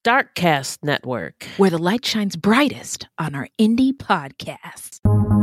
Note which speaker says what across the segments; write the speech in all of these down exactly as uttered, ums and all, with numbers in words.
Speaker 1: Darkcast Network,
Speaker 2: where the light shines brightest on our indie podcasts.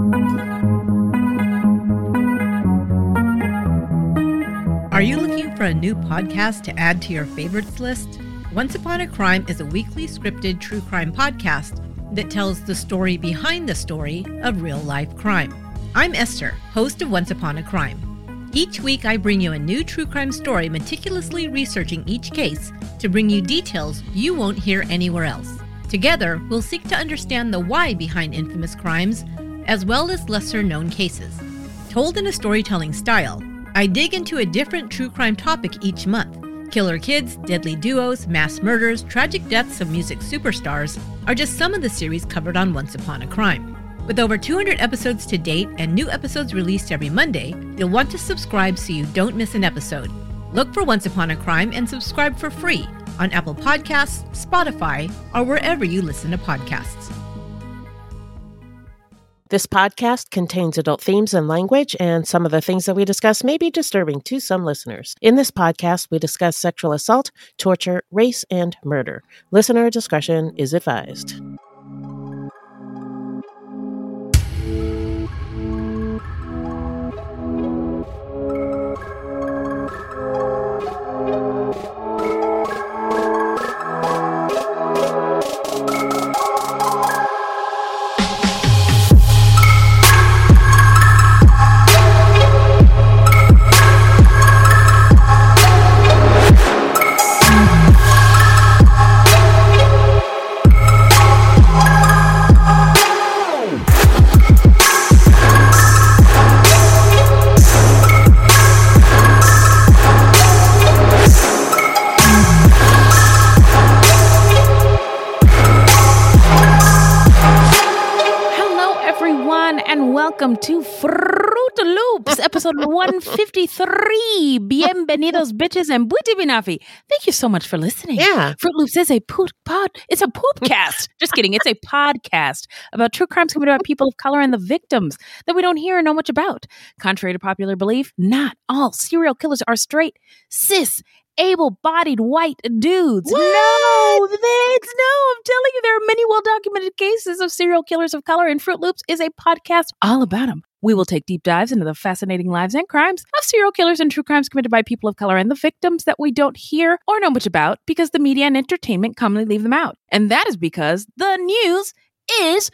Speaker 3: Are you looking for a new podcast to add to your favorites list? Once Upon a Crime is a weekly scripted true crime podcast that tells the story behind the story of real-life crime. I'm Esther, host of Once Upon a Crime. Each week, I bring you a new true crime story, meticulously researching each case to bring you details you won't hear anywhere else. Together, we'll seek to understand the why behind infamous crimes, as well as lesser-known cases. Told in a storytelling style, I dig into a different true crime topic each month. Killer kids, deadly duos, mass murders, tragic deaths of music superstars are just some of the series covered on Once Upon a Crime. With over two hundred episodes to date and new episodes released every Monday, you'll want to subscribe so you don't miss an episode. Look for Once Upon a Crime and subscribe for free on Apple Podcasts, Spotify, or wherever you listen to podcasts.
Speaker 1: This podcast contains adult themes and language, and some of the things that we discuss may be disturbing to some listeners. In this podcast, we discuss sexual assault, torture, race, and murder. Listener discretion is advised.
Speaker 2: Welcome to Fruit Loops, episode one fifty-three. Bienvenidos, bitches and booty binafi. Thank you so much for listening.
Speaker 1: Yeah.
Speaker 2: Fruit Loops is a poop pod. It's a poopcast. Just kidding. It's a podcast about true crimes committed by people of color and the victims that we don't hear or know much about. Contrary to popular belief, not all serial killers are straight, cis, able-bodied white dudes.
Speaker 1: What?
Speaker 2: No, that's no. I'm telling you, there are many well-documented cases of serial killers of color, and Fruit Loops is a podcast all about them. We will take deep dives into the fascinating lives and crimes of serial killers and true crimes committed by people of color and the victims that we don't hear or know much about because the media and entertainment commonly leave them out. And that is because the news is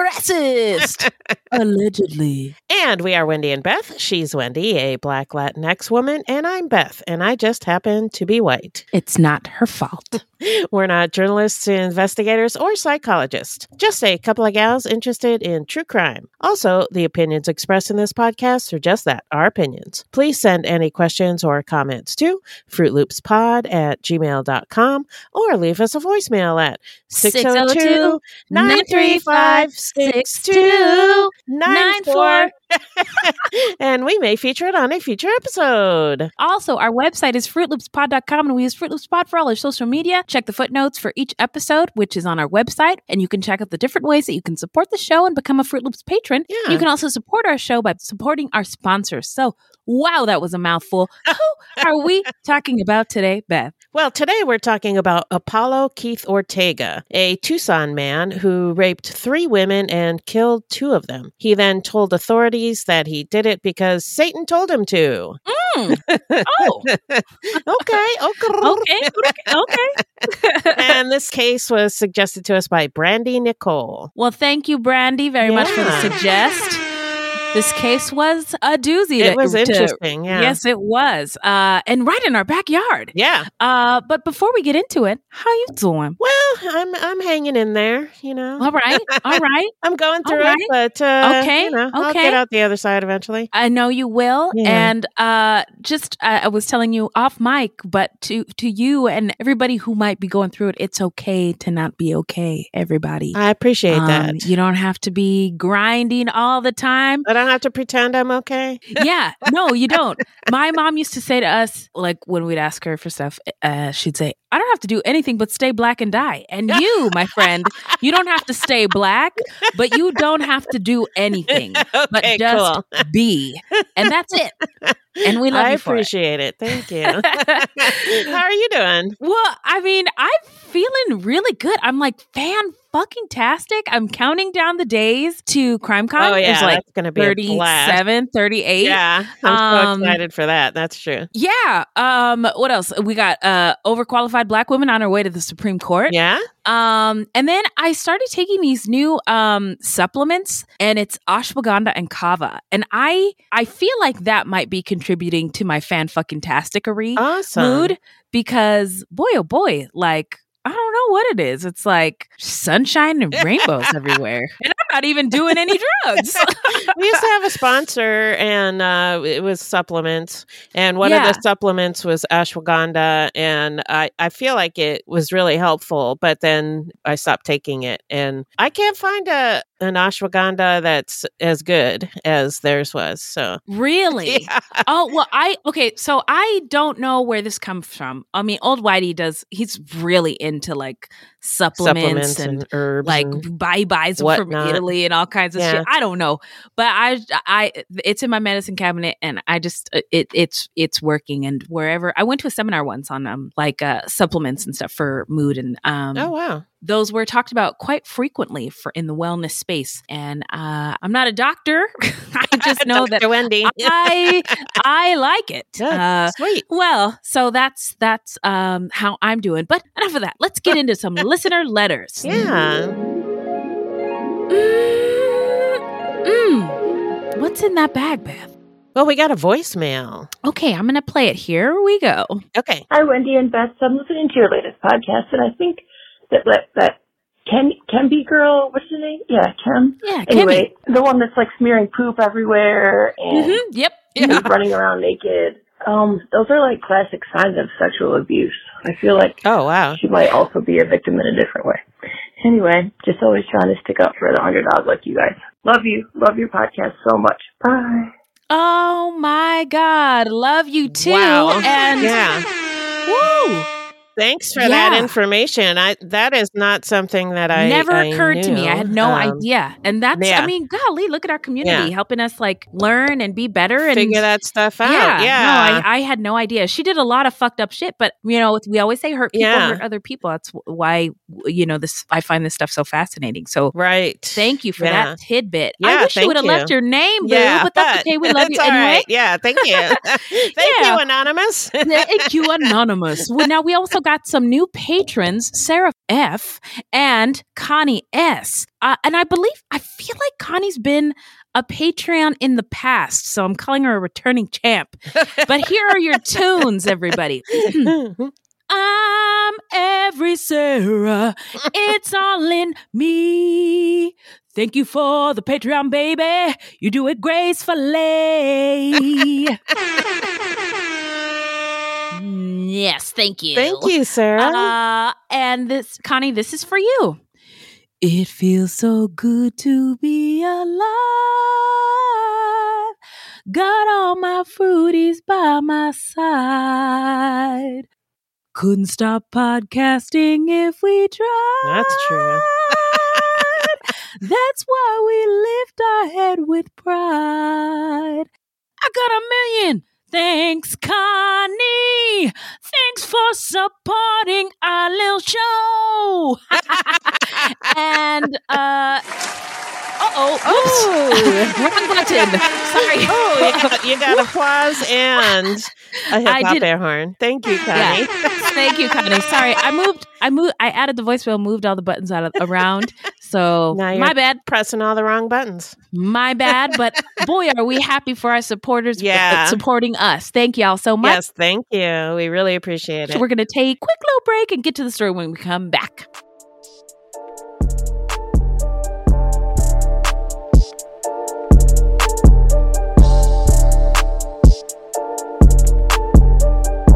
Speaker 2: racist. Allegedly.
Speaker 1: And we are Wendy and Beth. She's Wendy, a Black Latinx woman, and I'm Beth, and I just happen to be white.
Speaker 2: It's not her fault.
Speaker 1: We're not journalists, investigators, or psychologists. Just a couple of gals interested in true crime. Also, the opinions expressed in this podcast are just that, our opinions. Please send any questions or comments to fruitloopspod at gmail dot com or leave us a voicemail at six oh two, nine three five, six two nine four. And we may feature it on a future episode.
Speaker 2: Also, our website is fruit loops pod dot com, and we use Fruit Loops Pod for all our social media. Check the footnotes for each episode, which is on our website, and you can check out the different ways that you can support the show and become a Fruit Loops patron.
Speaker 1: Yeah.
Speaker 2: You can also support our show by supporting our sponsors. So, wow, that was a mouthful. Who are we talking about today, Beth?
Speaker 1: Well, today we're talking about Apollo Keith Ortega, a Tucson man who raped three women and killed two of them. He then told authorities that he did it because Satan told him to.
Speaker 2: Mm. Oh.
Speaker 1: okay, okay.
Speaker 2: Okay, okay, okay.
Speaker 1: And this case was suggested to us by Brandy Nicole.
Speaker 2: Well, thank you, Brandy, very
Speaker 1: Yeah.
Speaker 2: much for the suggest. This case was a doozy.
Speaker 1: It
Speaker 2: to,
Speaker 1: was
Speaker 2: to-
Speaker 1: interesting, yeah.
Speaker 2: Yes, it was. Uh, and right in our backyard.
Speaker 1: Yeah.
Speaker 2: Uh, but before we get into it, how you doing?
Speaker 1: Well, I'm I'm hanging in there, you know.
Speaker 2: All right, all right.
Speaker 1: I'm going through
Speaker 2: All right.
Speaker 1: it, but uh,
Speaker 2: Okay,
Speaker 1: you know, I'll
Speaker 2: okay.
Speaker 1: get out the other side eventually.
Speaker 2: I know you will.
Speaker 1: Yeah.
Speaker 2: And uh, just uh, I was telling you off mic, but to to you and everybody who might be going through it, it's okay to not be okay. Everybody,
Speaker 1: I appreciate
Speaker 2: Um,
Speaker 1: that.
Speaker 2: You don't have to be grinding all the time.
Speaker 1: I don't have to pretend I'm okay.
Speaker 2: Yeah, no, you don't. My mom used to say to us, like when we'd ask her for stuff, uh, she'd say, I don't have to do anything but stay black and die. And you, my friend, you don't have to stay black, but you don't have to do anything but
Speaker 1: Okay,
Speaker 2: just
Speaker 1: cool.
Speaker 2: be. And that's it. And we love
Speaker 1: I
Speaker 2: you for it.
Speaker 1: appreciate it. Thank you. How are you doing?
Speaker 2: Well, I mean, I'm feeling really good. I'm like fan fucking tastic. I'm counting down the days to CrimeCon.
Speaker 1: Oh, yeah.
Speaker 2: It's like
Speaker 1: that's going to be a blast.
Speaker 2: thirty-seven, thirty-eight.
Speaker 1: Yeah. I'm
Speaker 2: Um,
Speaker 1: so excited for that. That's true.
Speaker 2: Yeah. Um, what else? We got uh overqualified black women on our way to the Supreme Court.
Speaker 1: Yeah.
Speaker 2: Um, and then I started taking these new um supplements, and it's ashwagandha and kava. And I I feel like that might be contributing to my fan fucking tastickery
Speaker 1: Awesome.
Speaker 2: mood, because boy oh boy, like I don't know what it is. It's like sunshine and rainbows everywhere. And I'm not even doing any drugs.
Speaker 1: We used to have a sponsor, and uh, it was supplements. And one
Speaker 2: Yeah.
Speaker 1: of the supplements was ashwagandha. And I, I feel like it was really helpful. But then I stopped taking it. And I can't find a an ashwagandha that's as good as theirs was. So
Speaker 2: Really?
Speaker 1: yeah.
Speaker 2: Oh, well, I, okay, so I don't know where this comes from. I mean, old Whitey does, he's really into like supplements,
Speaker 1: supplements
Speaker 2: and,
Speaker 1: and herbs.
Speaker 2: like
Speaker 1: and-
Speaker 2: buy buys them from
Speaker 1: whatnot.
Speaker 2: Italy and all kinds of
Speaker 1: Yeah.
Speaker 2: shit. I don't know, but I, I, it's in my medicine cabinet, and I just, it, it's, it's working. And wherever I went to a seminar once on um like uh supplements and stuff for mood, and um
Speaker 1: oh, wow.
Speaker 2: those were talked about quite frequently for in the wellness space. And uh, I'm not a doctor. I just know that
Speaker 1: Doctor Wendy.
Speaker 2: I I like it.
Speaker 1: Good.
Speaker 2: Uh,
Speaker 1: Sweet.
Speaker 2: well, so that's that's um, how I'm doing. But enough of that. Let's get into some listener letters.
Speaker 1: Yeah.
Speaker 2: Mm, mm. What's in that bag, Beth?
Speaker 1: Well, we got a voicemail.
Speaker 2: Okay, I'm gonna play it. Here we go.
Speaker 1: Okay.
Speaker 4: Hi, Wendy and Beth. So I'm listening to your latest podcast, and I think that that, that Ken, Kemby girl, what's her name? Yeah, Kem.
Speaker 2: Yeah,
Speaker 4: Anyway, the one that's like smearing poop everywhere and
Speaker 2: Mm-hmm. Yep.
Speaker 1: Yeah.
Speaker 4: running around naked. Um, those are like classic signs of sexual abuse. I feel like
Speaker 1: Oh, wow.
Speaker 4: she might also be a victim in a different way. Anyway, just always trying to stick up for the underdog like you guys. Love you. Love your podcast so much. Bye.
Speaker 2: Oh my God, love you too.
Speaker 1: Wow.
Speaker 2: And
Speaker 1: Yeah.
Speaker 2: woo.
Speaker 1: Thanks for that
Speaker 2: Yeah.
Speaker 1: information. I that is not something that I
Speaker 2: Never
Speaker 1: I
Speaker 2: occurred to me.
Speaker 1: knew.
Speaker 2: I had no
Speaker 1: Um,
Speaker 2: idea. And that's,
Speaker 1: yeah.
Speaker 2: I mean, golly, look at our community
Speaker 1: Yeah.
Speaker 2: helping us like learn and be better and
Speaker 1: Figure that stuff out.
Speaker 2: Yeah,
Speaker 1: Yeah.
Speaker 2: no, I, I had no idea. She did a lot of fucked up shit, but you know, we always say hurt people
Speaker 1: Yeah.
Speaker 2: hurt other people. That's why, you know, this, I find this stuff so fascinating. So
Speaker 1: Right.
Speaker 2: thank you for
Speaker 1: Yeah.
Speaker 2: that tidbit.
Speaker 1: Yeah,
Speaker 2: I wish you
Speaker 1: thank
Speaker 2: would have
Speaker 1: you.
Speaker 2: left your name, boo,
Speaker 1: Yeah,
Speaker 2: but that's okay. We love you
Speaker 1: That's all
Speaker 2: anyway.
Speaker 1: right. Yeah, thank you. Thank
Speaker 2: Yeah.
Speaker 1: you, Anonymous.
Speaker 2: Thank you, Anonymous. Well, now we also got some new patrons, Sarah F. and Connie S. Uh, and I believe, I feel like Connie's been a Patreon in the past, so I'm calling her a returning champ. But here are your tunes, everybody. I'm every Sarah. It's all in me. Thank you for the Patreon, baby. You do it gracefully. Yes, thank you.
Speaker 1: Thank you, Sarah.
Speaker 2: Uh, and this, Connie, this is for you. It feels so good to be alive. Got all my fruities by my side. Couldn't stop podcasting if we tried.
Speaker 1: That's true.
Speaker 2: That's why we lift our head with pride. I got a million. Thanks, Connie. Thanks for supporting our little show. And, uh, uh-oh.
Speaker 1: Oh.
Speaker 2: Oops. Wrong button. Sorry.
Speaker 1: Oh, you got, you got applause and a hip
Speaker 2: I
Speaker 1: hop
Speaker 2: did-
Speaker 1: air horn. Thank you, Connie.
Speaker 2: Yeah. Thank you, Connie. Sorry, I moved. I moved. I added the voicemail, moved all the buttons out of around. So
Speaker 1: Now you're
Speaker 2: my bad.
Speaker 1: Pressing all the wrong buttons.
Speaker 2: My bad. But boy, are we happy for our supporters
Speaker 1: Yeah.
Speaker 2: uh, supporting us. Thank y'all so much.
Speaker 1: Yes, thank you. We really appreciate
Speaker 2: So
Speaker 1: it.
Speaker 2: we're going to take a quick little break and get to the story when we come back.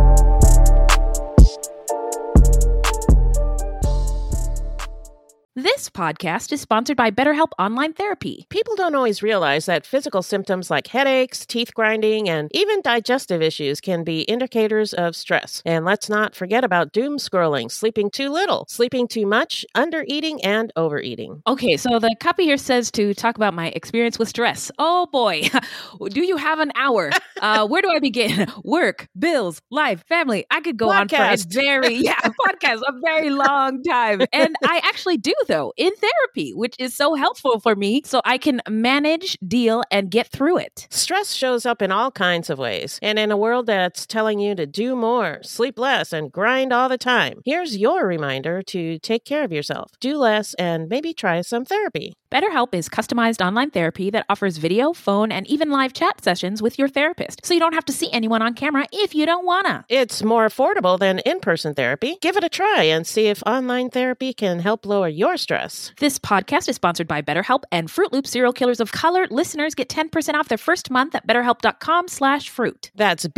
Speaker 2: This This podcast is sponsored by BetterHelp Online Therapy.
Speaker 1: People don't always realize that physical symptoms like headaches, teeth grinding, and even digestive issues can be indicators of stress. And let's not forget about doom scrolling, sleeping too little, sleeping too much, undereating, and overeating.
Speaker 2: Okay, so the copy here says to talk about my experience with stress. Oh boy, do you have an hour? Uh, where do I begin? Work, bills, life, family. I could go
Speaker 1: Podcast.
Speaker 2: on for a very, yeah, podcast, a very long time. And I actually do, though, in therapy, which is so helpful for me so I can manage, deal, and get through it.
Speaker 1: Stress shows up in all kinds of ways. And in a world that's telling you to do more, sleep less, and grind all the time, here's your reminder to take care of yourself, do less, and maybe try some therapy.
Speaker 2: BetterHelp is customized online therapy that offers video, phone, and even live chat sessions with your therapist, so you don't have to see anyone on camera if you don't wanna.
Speaker 1: It's more affordable than in-person therapy. Give it a try and see if online therapy can help lower your stress.
Speaker 2: This podcast is sponsored by BetterHelp, and Fruit Loop Serial Killers of Color listeners get ten percent off their first month at betterhelp.com slash fruit.
Speaker 1: That's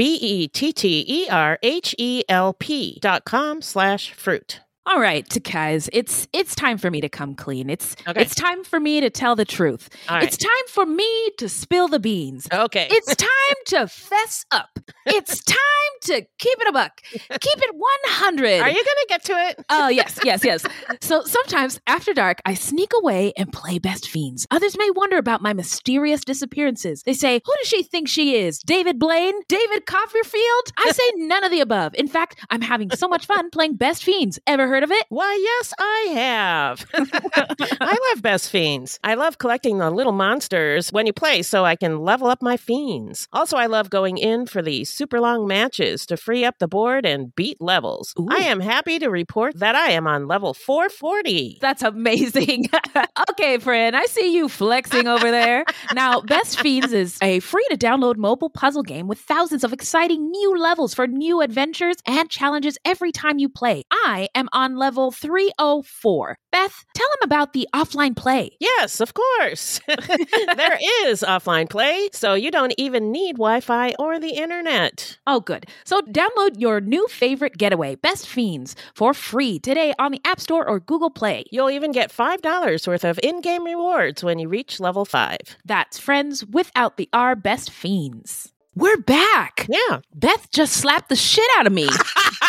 Speaker 1: B-E-T-T-E-R-H-E-L-P dot com slash fruit.
Speaker 2: All right, guys, it's it's time for me to come clean. It's
Speaker 1: Okay.
Speaker 2: it's time for me to tell the truth.
Speaker 1: All right.
Speaker 2: It's time for me to spill the beans.
Speaker 1: Okay.
Speaker 2: It's time to fess up. It's time to keep it a buck. Keep it one hundred.
Speaker 1: Are you going to get to it?
Speaker 2: Oh, yes, yes, yes. So sometimes after dark, I sneak away and play Best Fiends. Others may wonder about my mysterious disappearances. They say, who does she think she is? David Blaine? David Copperfield? I say none of the above. In fact, I'm having so much fun playing Best Fiends. Ever heard of it?
Speaker 1: Why, yes, I have. I love Best Fiends. I love collecting the little monsters when you play so I can level up my fiends. Also, I love going in for the super long matches to free up the board and beat levels.
Speaker 2: Ooh.
Speaker 1: I am happy to report that I am on level four forty.
Speaker 2: That's amazing. Okay, friend, I see you flexing over there. Now, Best Fiends is a free to download mobile puzzle game with thousands of exciting new levels for new adventures and challenges every time you play. I am on level three oh four. Beth, tell them about the offline play.
Speaker 1: Yes, of course. There is offline play, so you don't even need Wi-Fi or the internet.
Speaker 2: Oh, good. So download your new favorite getaway, Best Fiends, for free today on the App Store or Google Play.
Speaker 1: You'll even get five dollars worth of in-game rewards when you reach level five.
Speaker 2: That's friends without the R Best Fiends. We're back.
Speaker 1: Yeah.
Speaker 2: Beth just slapped the shit out of me.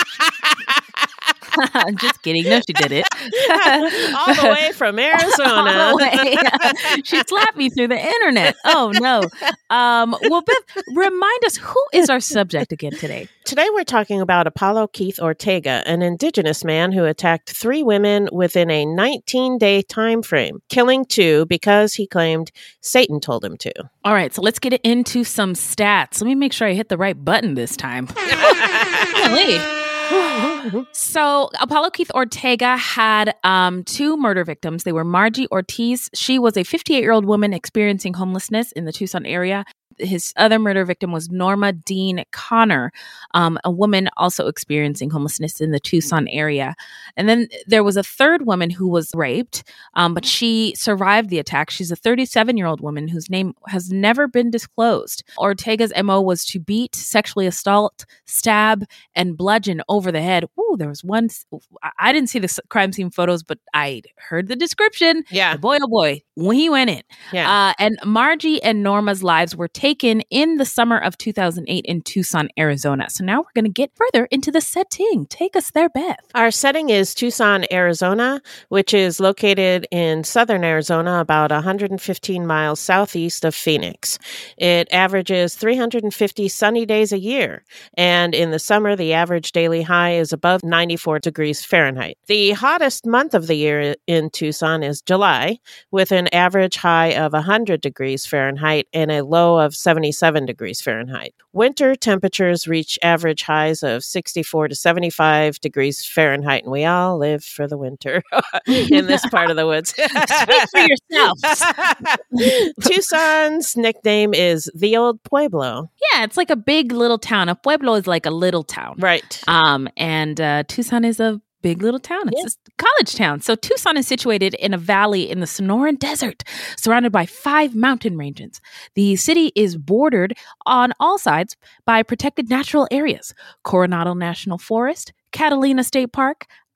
Speaker 2: I'm just kidding. No, she did it.
Speaker 1: All the way from Arizona.
Speaker 2: All the way. She slapped me through the internet. Oh, no. Um, well, Beth, remind us, who is our subject again today?
Speaker 1: Today we're talking about Apollo Keith Ortega, an indigenous man who attacked three women within a nineteen-day time frame, killing two because he claimed Satan told him to.
Speaker 2: All right, so let's get into some stats. Let me make sure I hit the right button this time. Holy. So Apollo Keith Ortega had um, two murder victims. They were Margie Ortiz. She was a fifty-eight-year-old woman experiencing homelessness in the Tucson area. His other murder victim was Norma Dean Connor, um, a woman also experiencing homelessness in the Tucson area. And then there was a third woman who was raped, um, but she survived the attack. She's a thirty-seven-year-old woman whose name has never been disclosed. Ortega's M O was to beat, sexually assault, stab, and bludgeon over the head. Ooh, there was one. I didn't see the crime scene photos, but I heard the description.
Speaker 1: Yeah.
Speaker 2: Boy, oh boy, when he went in.
Speaker 1: Yeah.
Speaker 2: Uh, and Margie and Norma's lives were taken in the summer of two thousand eight in Tucson, Arizona. So now we're going to get further into the setting. Take us there, Beth.
Speaker 1: Our setting is Tucson, Arizona, which is located in southern Arizona, about one hundred fifteen miles southeast of Phoenix. It averages three hundred fifty sunny days a year, and in the summer, the average daily high is above ninety-four degrees Fahrenheit. The hottest month of the year in Tucson is July, with an average high of one hundred degrees Fahrenheit and a low of seventy-seven degrees Fahrenheit. Winter temperatures reach average highs of sixty-four to seventy-five degrees Fahrenheit, and we all live for the winter in this part of the woods.
Speaker 2: Speak for yourself.
Speaker 1: Tucson's nickname is the Old Pueblo.
Speaker 2: Yeah, it's like a big little town. A pueblo is like a little town.
Speaker 1: Right.
Speaker 2: Um, and uh, Tucson is a big little town. It's
Speaker 1: Yeah.
Speaker 2: a college town. So Tucson is situated in a valley in the Sonoran Desert, surrounded by five mountain ranges. The city is bordered on all sides by protected natural areas: Coronado National Forest, Catalina State Park,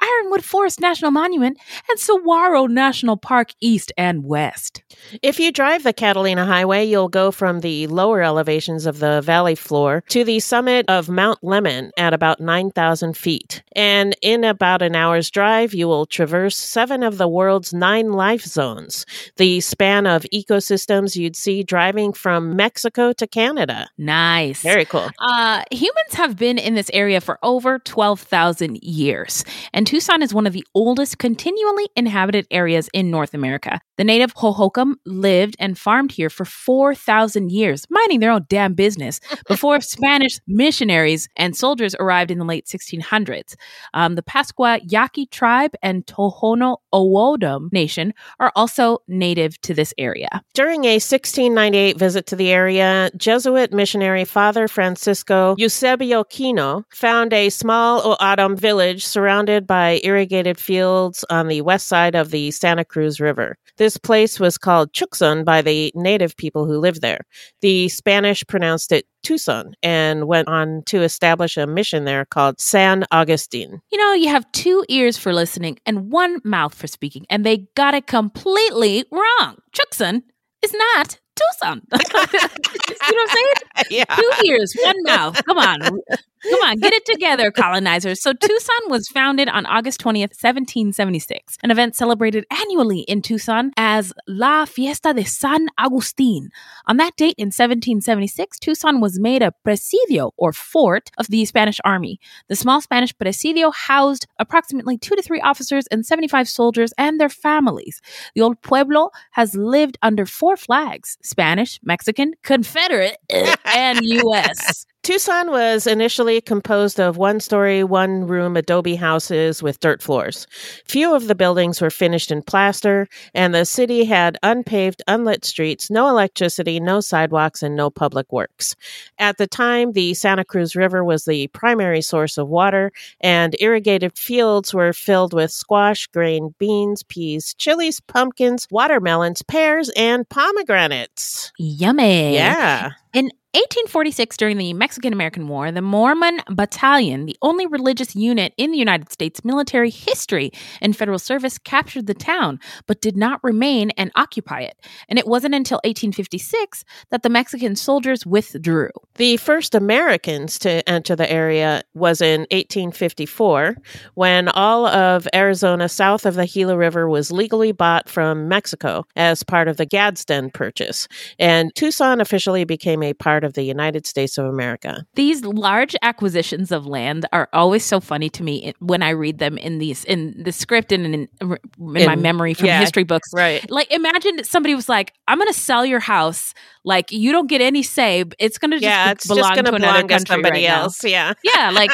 Speaker 2: Ironwood Forest National Monument, and Saguaro National Park east and west.
Speaker 1: If you drive the Catalina Highway, you'll go from the lower elevations of the valley floor to the summit of Mount Lemmon at about nine thousand feet. And in about an hour's drive, you will traverse seven of the world's nine life zones, the span of ecosystems you'd see driving from Mexico to Canada.
Speaker 2: Nice.
Speaker 1: Very cool.
Speaker 2: Uh, humans have been in this area for over twelve thousand years, and Tucson is one of the oldest continually inhabited areas in North America. The native Hohokam lived and farmed here for four thousand years, minding their own damn business, before Spanish missionaries and soldiers arrived in the late sixteen hundreds. Um, the Pascua Yaqui tribe and Tohono O'odham Nation are also native to this area.
Speaker 1: During a sixteen ninety-eight visit to the area, Jesuit missionary Father Francisco Eusebio Kino found a small O'odham village surrounded by irrigated fields on the west side of the Santa Cruz River. This place was called Tucson by the native people who lived there. The Spanish pronounced it Tucson and went on to establish a mission there called San Agustin.
Speaker 2: You know, you have two ears for listening and one mouth for speaking, and they got it completely wrong. Tucson is not Tucson. You know what I'm saying?
Speaker 1: Yeah.
Speaker 2: Two ears, one mouth. Come on. Come on, get it together, colonizers. So Tucson was founded on August twentieth, seventeen seventy-six, an event celebrated annually in Tucson as La Fiesta de San Agustin. On that date in seventeen seventy-six, Tucson was made a presidio, or fort, of the Spanish Army. The small Spanish presidio housed approximately two to three officers and seventy-five soldiers and their families. The old pueblo has lived under four flags: Spanish, Mexican, Confederate, and U S
Speaker 1: Tucson was initially composed of one-story, one-room adobe houses with dirt floors. Few of the buildings were finished in plaster, and the city had unpaved, unlit streets, no electricity, no sidewalks, and no public works. At the time, the Santa Cruz River was the primary source of water, and irrigated fields were filled with squash, grain, beans, peas, chilies, pumpkins, watermelons, pears, and pomegranates.
Speaker 2: Yummy.
Speaker 1: Yeah.
Speaker 2: In eighteen forty-six, during the Mexican-American War, the Mormon Battalion, the only religious unit in the United States military history and federal service, captured the town, but did not remain and occupy it. And it wasn't until eighteen fifty-six that the Mexican soldiers withdrew.
Speaker 1: The first Americans to enter the area was in eighteen fifty-four, when all of Arizona south of the Gila River was legally bought from Mexico as part of the Gadsden Purchase, and Tucson officially became a part of the United States of America.
Speaker 2: These large acquisitions of land are always so funny to me when I read them in these in the script and in, in, in, in my memory from
Speaker 1: yeah,
Speaker 2: history books.
Speaker 1: Right.
Speaker 2: Like, imagine somebody was like, I'm going to sell your house. Like, you don't get any say. It's going to just
Speaker 1: yeah, it's
Speaker 2: belong
Speaker 1: just gonna
Speaker 2: to another
Speaker 1: belong to
Speaker 2: country
Speaker 1: somebody
Speaker 2: right
Speaker 1: else.
Speaker 2: Now.
Speaker 1: Yeah.
Speaker 2: Yeah. Like,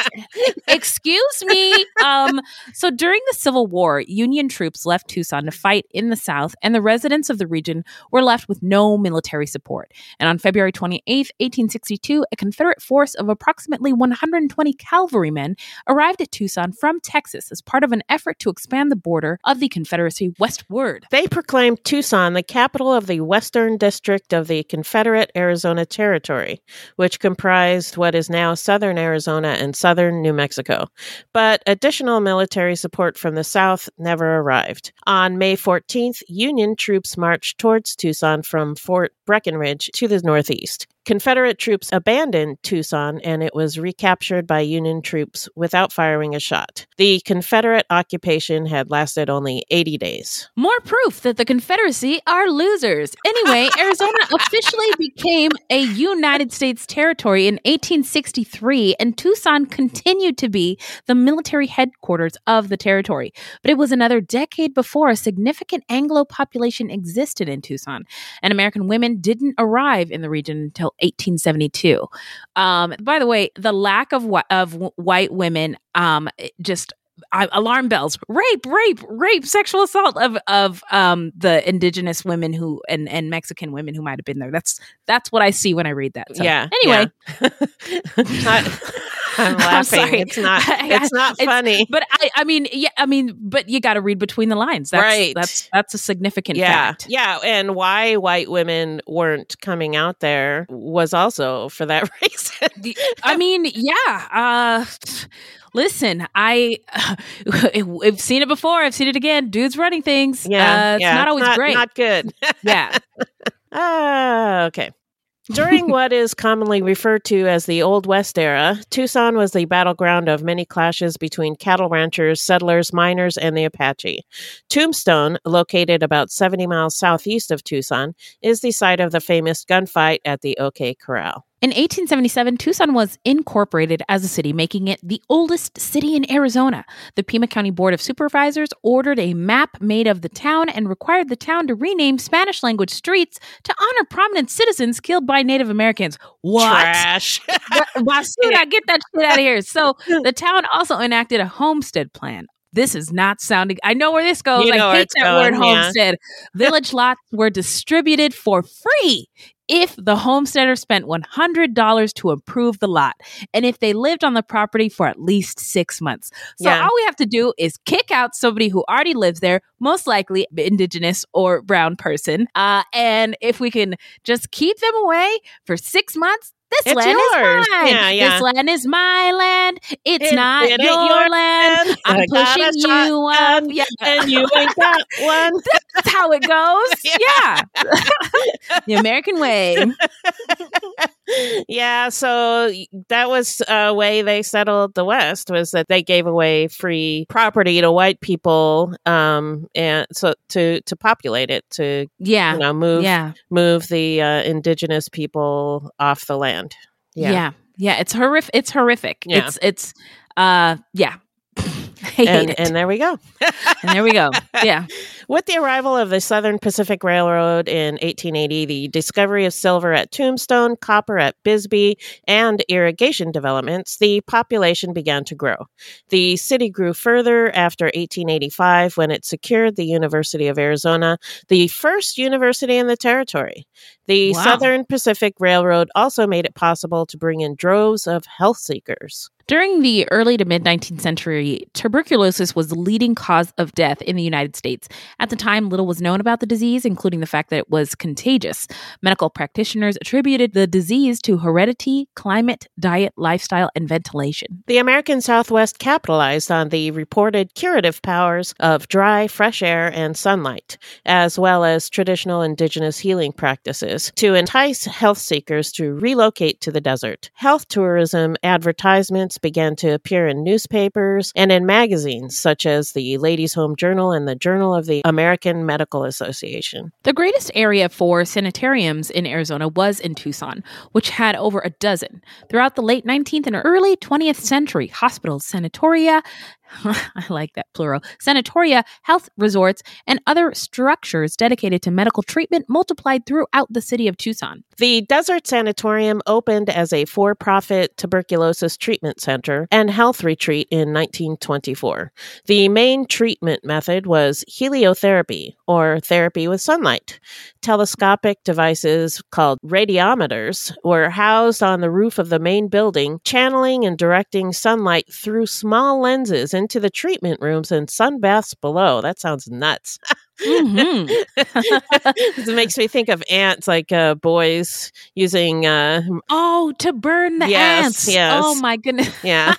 Speaker 2: excuse me. Um, so during the Civil War, Union troops left Tucson to fight in the South, and the residents of the region were left with no military support. And on February twenty-eighth, eighteen sixty-two, a Confederate force of approximately one hundred twenty cavalrymen arrived at Tucson from Texas as part of an effort to expand the border of the Confederacy westward.
Speaker 1: They proclaimed Tucson the capital of the Western District of the Confederate Arizona Territory, which comprised what is now southern Arizona and southern New Mexico. But additional military support from the South never arrived. On May fourteenth, Union troops marched towards Tucson from Fort Breckinridge to the northeast. Confederate troops abandoned Tucson, and it was recaptured by Union troops without firing a shot. The Confederate occupation had lasted only eighty days.
Speaker 2: More proof that the Confederacy are losers. Anyway, Arizona officially became a United States territory in eighteen sixty-three, and Tucson continued to be the military headquarters of the territory. But it was another decade before a significant Anglo population existed in Tucson, and American women didn't arrive in the region until eighteen seventy-two. Um, by the way, the lack of wh- of w- white women um, just uh, alarm bells, rape, rape, rape, sexual assault of of um, the indigenous women who and, and Mexican women who might have been there. That's that's what I see when I read that. So,
Speaker 1: yeah.
Speaker 2: Anyway.
Speaker 1: Yeah. Not- I'm laughing.
Speaker 2: I'm sorry.
Speaker 1: It's not. It's not funny.
Speaker 2: It's, but I, I mean, yeah, I mean, but you got to read between the lines. That's,
Speaker 1: right.
Speaker 2: That's that's a significant
Speaker 1: yeah.
Speaker 2: fact.
Speaker 1: Yeah. And why white women weren't coming out there was also for that reason.
Speaker 2: I mean, yeah. Uh, Listen, I, I've seen it before. I've seen it again. Dudes running things.
Speaker 1: Yeah,
Speaker 2: uh, it's
Speaker 1: yeah,
Speaker 2: not always
Speaker 1: not,
Speaker 2: great.
Speaker 1: Not good.
Speaker 2: Yeah.
Speaker 1: Ah, okay. During what is commonly referred to as the Old West era, Tucson was the battleground of many clashes between cattle ranchers, settlers, miners, and the Apache. Tombstone, located about seventy miles southeast of Tucson, is the site of the famous gunfight at the OK Corral.
Speaker 2: In eighteen seventy-seven, Tucson was incorporated as a city, making it the oldest city in Arizona. The Pima County Board of Supervisors ordered a map made of the town and required the town to rename Spanish-language streets to honor prominent citizens killed by Native Americans. What?
Speaker 1: Trash.
Speaker 2: Basura, get that shit out of here. So the town also enacted a homestead plan. This is not sounding... I know where this goes.
Speaker 1: You know
Speaker 2: I hate that
Speaker 1: going,
Speaker 2: word
Speaker 1: yeah.
Speaker 2: homestead. Village lots were distributed for free if the homesteader spent one hundred dollars to improve the lot, and if they lived on the property for at least six months. So
Speaker 1: Yeah.
Speaker 2: all we have to do is kick out somebody who already lives there, most likely indigenous or brown person. Uh, and if we can just keep them away for six months, this
Speaker 1: It's
Speaker 2: land
Speaker 1: yours.
Speaker 2: is mine.
Speaker 1: Yeah, yeah.
Speaker 2: This land is my land. It's
Speaker 1: It-
Speaker 2: not
Speaker 1: it ain't
Speaker 2: your,
Speaker 1: your
Speaker 2: land.
Speaker 1: land.
Speaker 2: I'm
Speaker 1: I got a
Speaker 2: pushing you up.
Speaker 1: shotgun,
Speaker 2: Yeah.
Speaker 1: And you ain't got one.
Speaker 2: That's how it goes.
Speaker 1: Yeah.
Speaker 2: Yeah. The American way.
Speaker 1: Yeah, so that was a way they settled the West, was that they gave away free property to white people, um, and so to to populate it, to
Speaker 2: Yeah.
Speaker 1: you know move
Speaker 2: Yeah.
Speaker 1: move the uh, indigenous people off the land.
Speaker 2: Yeah.
Speaker 1: Yeah,
Speaker 2: Yeah. It's horrific. It's horrific.
Speaker 1: Yeah.
Speaker 2: It's, it's, uh, yeah. I hate
Speaker 1: and
Speaker 2: it.
Speaker 1: and there we go.
Speaker 2: And there we go. Yeah.
Speaker 1: With the arrival of the Southern Pacific Railroad in eighteen eighty, the discovery of silver at Tombstone, copper at Bisbee, and irrigation developments, the population began to grow. The city grew further after eighteen eighty-five when it secured the University of Arizona, the first university in the territory. The
Speaker 2: Wow.
Speaker 1: Southern Pacific Railroad also made it possible to bring in droves of health seekers.
Speaker 2: During the early to mid nineteenth century, tuberculosis was the leading cause of death in the United States. At the time, little was known about the disease, including the fact that it was contagious. Medical practitioners attributed the disease to heredity, climate, diet, lifestyle, and ventilation.
Speaker 1: The American Southwest capitalized on the reported curative powers of dry, fresh air and sunlight, as well as traditional indigenous healing practices, to entice health seekers to relocate to the desert. Health tourism advertisements began to appear in newspapers and in magazines such as the Ladies' Home Journal and the Journal of the American Medical Association.
Speaker 2: The greatest area for sanitariums in Arizona was in Tucson, which had over a dozen. Throughout the late nineteenth and early twentieth century, hospitals, sanatoria, I like that plural, sanatoria, health resorts, and other structures dedicated to medical treatment multiplied throughout the city of Tucson.
Speaker 1: The Desert Sanatorium opened as a for-profit tuberculosis treatment center and health retreat in nineteen twenty-four. The main treatment method was heliotherapy, or therapy with sunlight. Telescopic devices called radiometers were housed on the roof of the main building, channeling and directing sunlight through small lenses into the treatment rooms and sun baths below. That sounds nuts.
Speaker 2: Mm-hmm.
Speaker 1: It makes me think of ants, like uh, boys using. Uh,
Speaker 2: Oh, to burn the
Speaker 1: Yes,
Speaker 2: ants.
Speaker 1: yes.
Speaker 2: Oh, my goodness.
Speaker 1: yeah.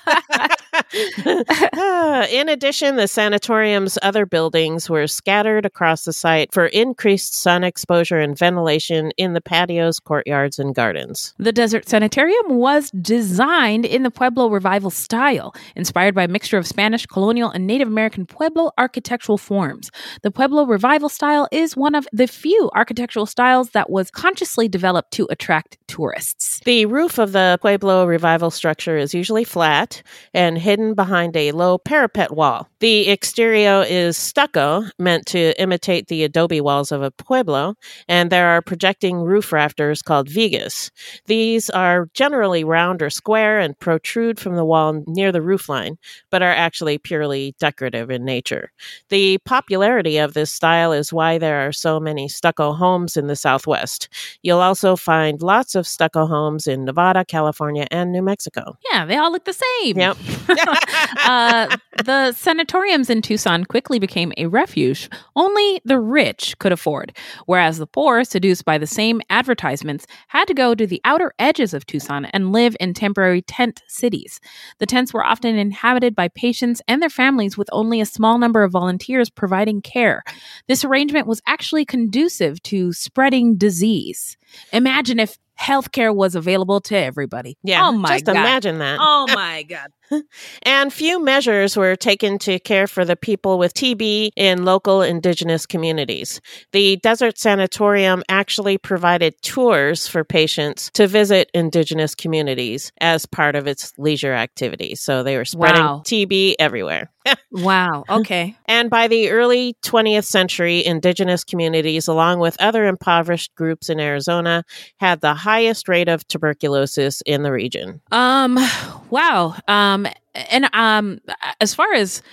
Speaker 1: Uh, in addition, the sanatorium's other buildings were scattered across the site for increased sun exposure and ventilation in the patios, courtyards, and gardens.
Speaker 2: The Desert Sanitarium was designed in the Pueblo Revival style, inspired by a mixture of Spanish, colonial, and Native American Pueblo architectural forms. The Pueblo Revival style is one of the few architectural styles that was consciously developed to attract tourists.
Speaker 1: The roof of the Pueblo Revival structure is usually flat and hidden behind a low parapet wall. The exterior is stucco, meant to imitate the adobe walls of a pueblo, and there are projecting roof rafters called vigas. These are generally round or square and protrude from the wall near the roofline, but are actually purely decorative in nature. The popularity of this style is why there are so many stucco homes in the Southwest. You'll also find lots of stucco homes in Nevada, California, and New Mexico.
Speaker 2: Yeah, they all look the same.
Speaker 1: Yep.
Speaker 2: uh, the sanatorium Sanatoriums in Tucson quickly became a refuge only the rich could afford, whereas the poor, seduced by the same advertisements, had to go to the outer edges of Tucson and live in temporary tent cities. The tents were often inhabited by patients and their families, with only a small number of volunteers providing care. This arrangement was actually conducive to spreading disease. Imagine if healthcare was available to everybody.
Speaker 1: Yeah,
Speaker 2: oh my
Speaker 1: just
Speaker 2: God.
Speaker 1: imagine that.
Speaker 2: Oh my God.
Speaker 1: And few measures were taken to care for the people with T B in local indigenous communities. The Desert Sanatorium actually provided tours for patients to visit indigenous communities as part of its leisure activities. So they were spreading
Speaker 2: Wow.
Speaker 1: T B everywhere.
Speaker 2: Wow. Okay.
Speaker 1: And by the early twentieth century, indigenous communities, along with other impoverished groups in Arizona, had the highest rate of tuberculosis in the region.
Speaker 2: Um, wow. Um, and um, as far as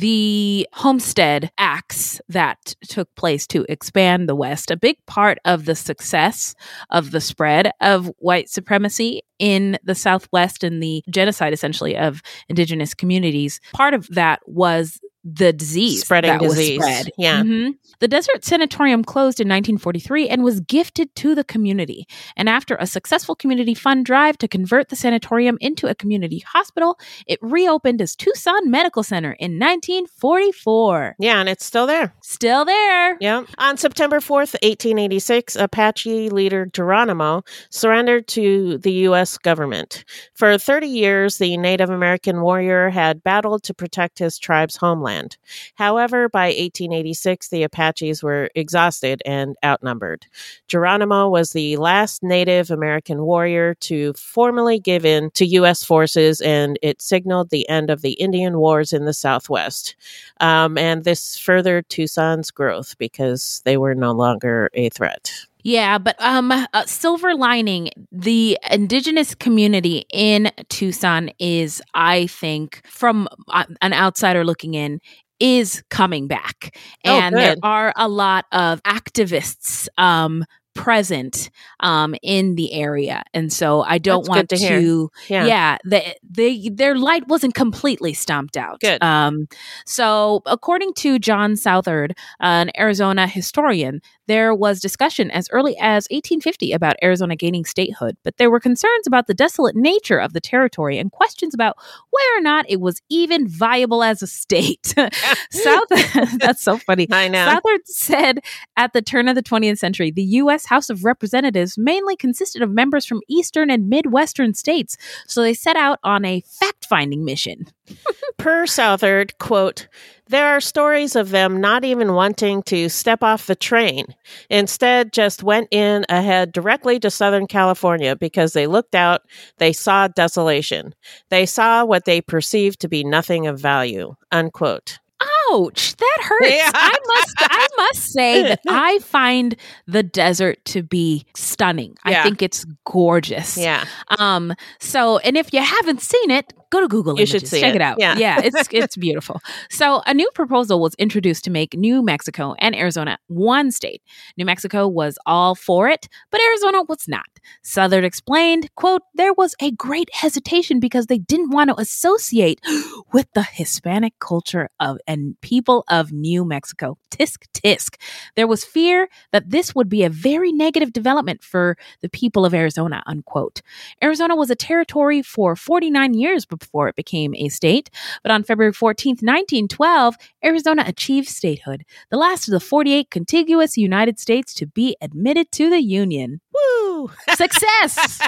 Speaker 2: the Homestead Acts that took place to expand the West, a big part of the success of the spread of white supremacy in the Southwest and the genocide, essentially, of indigenous communities, part of that was the disease
Speaker 1: Spreading
Speaker 2: that
Speaker 1: disease.
Speaker 2: was spread.
Speaker 1: Yeah.
Speaker 2: Mhm. The Desert Sanatorium closed in nineteen forty-three and was gifted to the community. And after a successful community fund drive to convert the sanatorium into a community hospital, it reopened as Tucson Medical Center in nineteen forty-four.
Speaker 1: Yeah, and it's still there.
Speaker 2: Still there.
Speaker 1: Yeah. On September fourth, eighteen eighty-six, Apache leader Geronimo surrendered to the U S government. For thirty years, the Native American warrior had battled to protect his tribe's homeland. However, by eighteen eighty-six, the Apaches were exhausted and outnumbered. Geronimo was the last Native American warrior to formally give in to U S forces, and it signaled the end of the Indian Wars in the Southwest. Um, and this furthered Tucson's growth because they were no longer a threat.
Speaker 2: Yeah, but um, uh, silver lining, the indigenous community in Tucson is, I think, from uh, an outsider looking in, is coming back.
Speaker 1: Oh,
Speaker 2: And
Speaker 1: good.
Speaker 2: there are a lot of activists um, present um, in the area. And so I don't
Speaker 1: That's
Speaker 2: want
Speaker 1: good to hear.
Speaker 2: to,
Speaker 1: Yeah.
Speaker 2: yeah, they, they, their light wasn't completely stomped out.
Speaker 1: Good.
Speaker 2: Um, so according to John Southard, an Arizona historian, there was discussion as early as eighteen fifty about Arizona gaining statehood, but there were concerns about the desolate nature of the territory and questions about whether or not it was even viable as a state. South, that's so funny.
Speaker 1: I know.
Speaker 2: Southard said at the turn of the twentieth century, the U S House of Representatives mainly consisted of members from eastern and midwestern states, so they set out on a fact-finding mission.
Speaker 1: Per Southard, quote, there are stories of them not even wanting to step off the train. Instead, just went in ahead directly to Southern California because they looked out, they saw desolation. They saw what they perceived to be nothing of value, unquote.
Speaker 2: Ouch, that hurts.
Speaker 1: Yeah.
Speaker 2: I must I must say that I find the desert to be stunning.
Speaker 1: Yeah.
Speaker 2: I think it's gorgeous.
Speaker 1: Yeah.
Speaker 2: Um so and if you haven't seen it, go to Google
Speaker 1: You
Speaker 2: Images.
Speaker 1: should see
Speaker 2: Check
Speaker 1: it.
Speaker 2: it, out.
Speaker 1: Yeah.
Speaker 2: yeah, it's it's beautiful. So a new proposal was introduced to make New Mexico and Arizona one state. New Mexico was all for it, but Arizona was not. Southard explained, quote, there was a great hesitation because they didn't want to associate with the Hispanic culture of and people of New Mexico. Tisk, tisk. There was fear that this would be a very negative development for the people of Arizona, unquote. Arizona was a territory for forty-nine years before it became a state, but on February fourteenth, nineteen twelve, Arizona achieved statehood, the last of the forty-eight contiguous United States to be admitted to the Union.
Speaker 1: Woo!
Speaker 2: Success!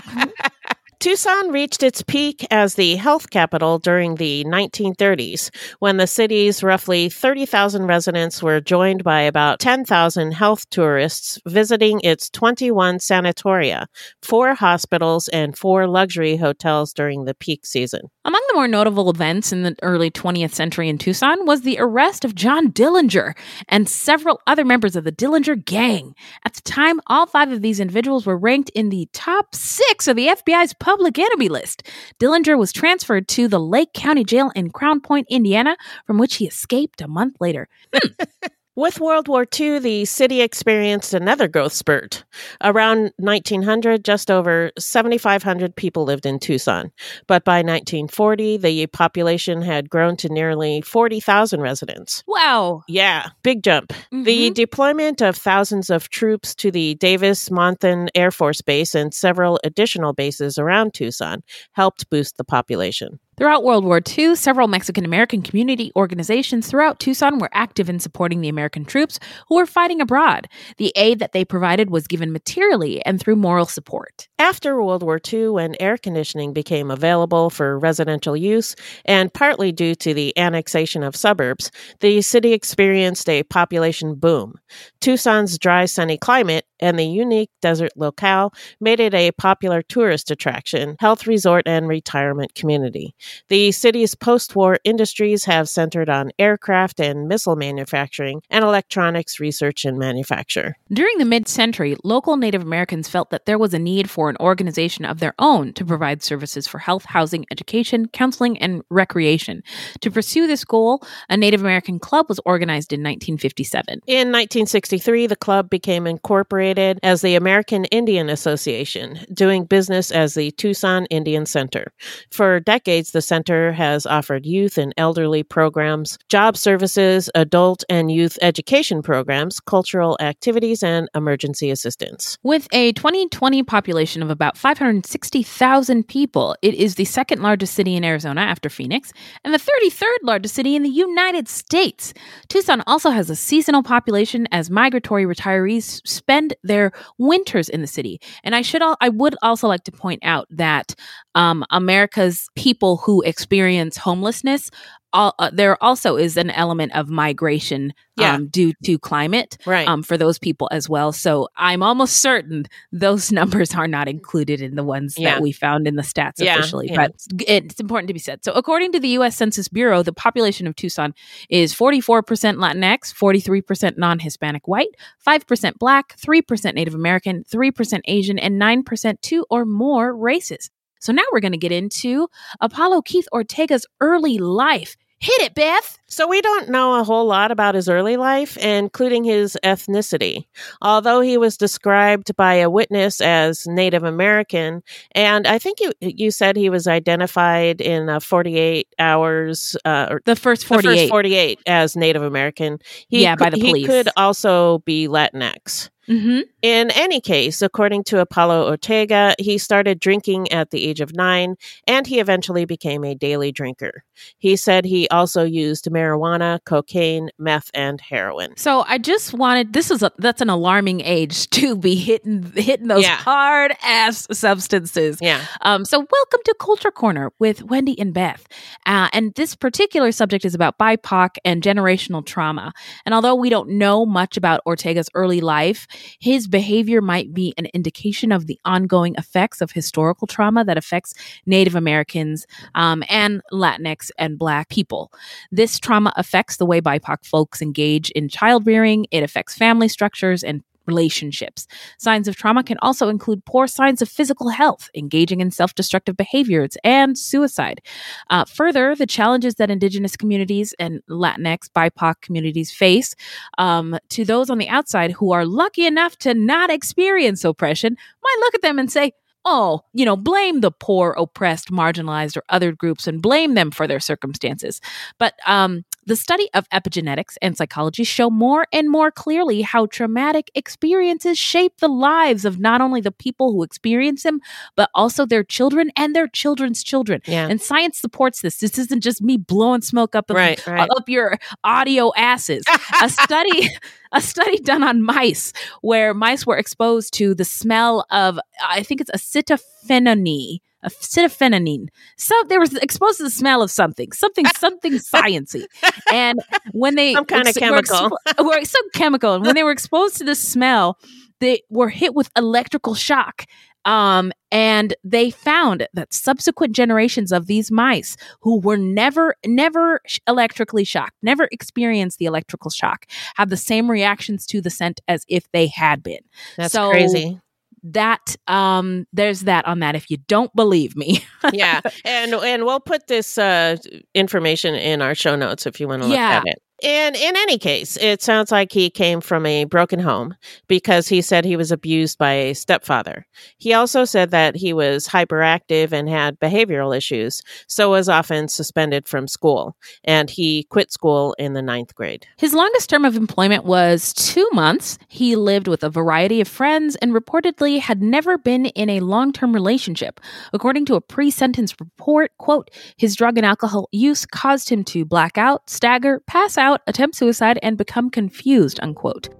Speaker 1: Tucson reached its peak as the health capital during the nineteen thirties, when the city's roughly thirty thousand residents were joined by about ten thousand health tourists visiting its twenty-one sanatoria, four hospitals, and four luxury hotels during the peak season.
Speaker 2: Among the more notable events in the early twentieth century in Tucson was the arrest of John Dillinger and several other members of the Dillinger Gang. At the time, all five of these individuals were ranked in the top six of the F B I's public enemy list. Dillinger was transferred to the Lake County Jail in Crown Point, Indiana, from which he escaped a month later. Hmm.
Speaker 1: With World War Two, the city experienced another growth spurt. Around nineteen hundred, just over seventy-five hundred people lived in Tucson. But by nineteen forty, the population had grown to nearly forty thousand residents.
Speaker 2: Wow.
Speaker 1: Yeah, big jump. Mm-hmm. The deployment of thousands of troops to the Davis-Monthan Air Force Base and several additional bases around Tucson helped boost the population.
Speaker 2: Throughout World War Two, several Mexican-American community organizations throughout Tucson were active in supporting the American troops who were fighting abroad. The aid that they provided was given materially and through moral support.
Speaker 1: After World War Two, when air conditioning became available for residential use, and partly due to the annexation of suburbs, the city experienced a population boom. Tucson's dry, sunny climate and the unique desert locale made it a popular tourist attraction, health resort, and retirement community. The city's post-war industries have centered on aircraft and missile manufacturing and electronics research and manufacture.
Speaker 2: During the mid-century, local Native Americans felt that there was a need for an organization of their own to provide services for health, housing, education, counseling, and recreation. To pursue this goal, a Native American club was organized in nineteen fifty-seven.
Speaker 1: In nineteen sixty-three, the club became incorporated as the American Indian Association, doing business as the Tucson Indian Center. For decades, the center has offered youth and elderly programs, job services, adult and youth education programs, cultural activities, and emergency assistance.
Speaker 2: With a twenty twenty population of about five hundred sixty thousand people, it is the second largest city in Arizona after Phoenix, and the thirty-third largest city in the United States. Tucson also has a seasonal population as migratory retirees spend their winters in the city. And I should, al- I would also like to point out that um, America's people who experience homelessness, all, uh, there also is an element of migration
Speaker 1: yeah.
Speaker 2: um, due to climate
Speaker 1: right.
Speaker 2: um, for those people as well. So I'm almost certain those numbers are not included in the ones
Speaker 1: yeah.
Speaker 2: that we found in the stats
Speaker 1: yeah.
Speaker 2: officially.
Speaker 1: Yeah.
Speaker 2: But it's important to be said. So according to the U S Census Bureau, the population of Tucson is forty-four percent Latinx, forty-three percent non-Hispanic white, five percent Black, three percent Native American, three percent Asian, and nine percent two or more races. So now we're going to get into Apollo Keith Ortega's early life. Hit it, Beth!
Speaker 1: So we don't know a whole lot about his early life, including his ethnicity. Although he was described by a witness as Native American, and I think you you said he was identified in uh, forty-eight hours, uh, or
Speaker 2: the first forty-eight,
Speaker 1: the first forty-eight as Native American. He
Speaker 2: yeah, by the police.
Speaker 1: He could also be Latinx.
Speaker 2: Mm-hmm.
Speaker 1: In any case, according to Apollo Ortega, he started drinking at the age of nine, and he eventually became a daily drinker. He said he also used marijuana, cocaine, meth, and heroin.
Speaker 2: So I just wanted, this is a, that's an alarming age to be hitting hitting those
Speaker 1: yeah.
Speaker 2: hard ass substances.
Speaker 1: Yeah.
Speaker 2: Um. So welcome to Culture Corner with Wendy and Beth. Uh, and this particular subject is about B I P O C and generational trauma. And although we don't know much about Ortega's early life, his behavior might be an indication of the ongoing effects of historical trauma that affects Native Americans um, and Latinx and Black people. This trauma affects the way B I P O C folks engage in child rearing. It affects family structures and relationships. Signs of trauma can also include poor signs of physical health, engaging in self-destructive behaviors, and suicide. Uh, further, the challenges that Indigenous communities and Latinx, B I P O C communities face um, to those on the outside who are lucky enough to not experience oppression might look at them and say, oh, you know, blame the poor, oppressed, marginalized, or other groups and blame them for their circumstances. But um, the study of epigenetics and psychology show more and more clearly how traumatic experiences shape the lives of not only the people who experience them, but also their children and their children's children.
Speaker 1: Yeah.
Speaker 2: And science supports this. This isn't just me blowing smoke up,
Speaker 1: right,
Speaker 2: of,
Speaker 1: right.
Speaker 2: up your audio asses. A study... A study done on mice where mice were exposed to the smell of, I think it's acetophenone, acetophenone. So they were exposed to the smell of something, something, something sciencey. And when they
Speaker 1: some kind of
Speaker 2: ex-
Speaker 1: chemical,
Speaker 2: were, expo- were some chemical, and when they were exposed to the smell, they were hit with electrical shock. Um, and they found that subsequent generations of these mice who were never, never electrically shocked, never experienced the electrical shock, have the same reactions to the scent as if they had been.
Speaker 1: That's
Speaker 2: so
Speaker 1: crazy.
Speaker 2: That um, there's that on that. If you don't believe me,
Speaker 1: yeah, and and we'll put this uh, information in our show notes if you want to look
Speaker 2: yeah.
Speaker 1: at it. And in any case, it sounds like he came from a broken home because he said he was abused by a stepfather. He also said that he was hyperactive and had behavioral issues, so was often suspended from school. And he quit school in the ninth grade.
Speaker 2: His longest term of employment was two months. He lived with a variety of friends and reportedly had never been in a long-term relationship. According to a pre-sentence report, quote, his drug and alcohol use caused him to black out, stagger, pass out, attempt suicide, and become confused, unquote.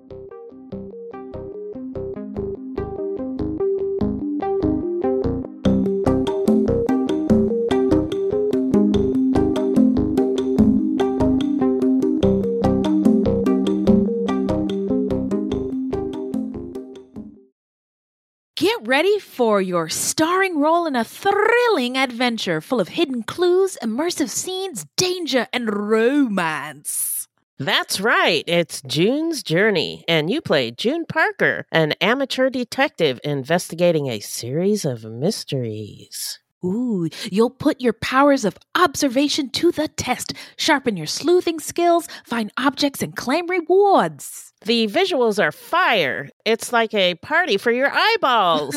Speaker 2: Get ready for your starring role in a thrilling adventure full of hidden clues, immersive scenes, danger, and romance.
Speaker 1: That's right. It's June's Journey, and you play June Parker, an amateur detective investigating a series of mysteries.
Speaker 2: Ooh, you'll put your powers of observation to the test, sharpen your sleuthing skills, find objects, and claim rewards.
Speaker 1: The visuals are fire. It's like a party for your eyeballs.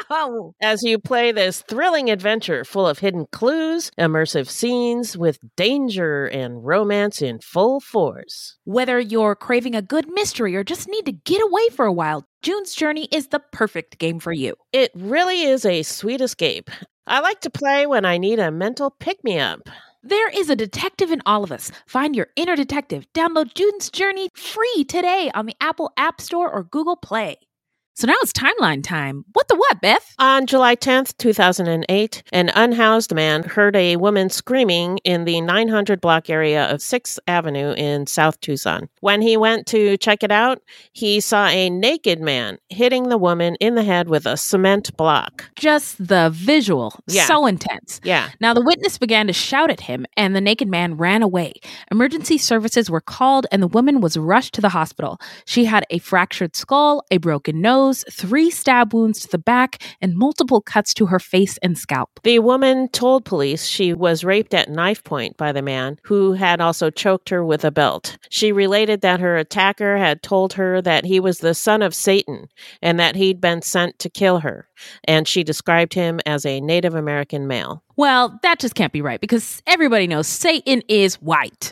Speaker 1: As you play this thrilling adventure full of hidden clues, immersive scenes with danger and romance in full force.
Speaker 2: Whether you're craving a good mystery or just need to get away for a while, June's Journey is the perfect game for you.
Speaker 1: It really is a sweet escape. I like to play when I need a mental pick-me-up.
Speaker 2: There is a detective in all of us. Find your inner detective. Download June's Journey free today on the Apple App Store or Google Play. So now it's timeline time. What the what, Beth?
Speaker 1: On July tenth, two thousand eight, an unhoused man heard a woman screaming in the nine hundred block area of sixth Avenue in South Tucson. When he went to check it out, he saw a naked man hitting the woman in the head with a cement block.
Speaker 2: Just the visual.
Speaker 1: Yeah.
Speaker 2: So intense.
Speaker 1: Yeah.
Speaker 2: Now, the witness began to shout at him, and the naked man ran away. Emergency services were called, and the woman was rushed to the hospital. She had a fractured skull, a broken nose, three stab wounds to the back, and multiple cuts to her face and scalp.
Speaker 1: The woman told police she was raped at knife point by the man, who had also choked her with a belt. She related that her attacker had told her that he was the son of Satan and that he'd been sent to kill her, and she described him as a Native American male.
Speaker 2: Well, that just can't be right, because everybody knows Satan is white.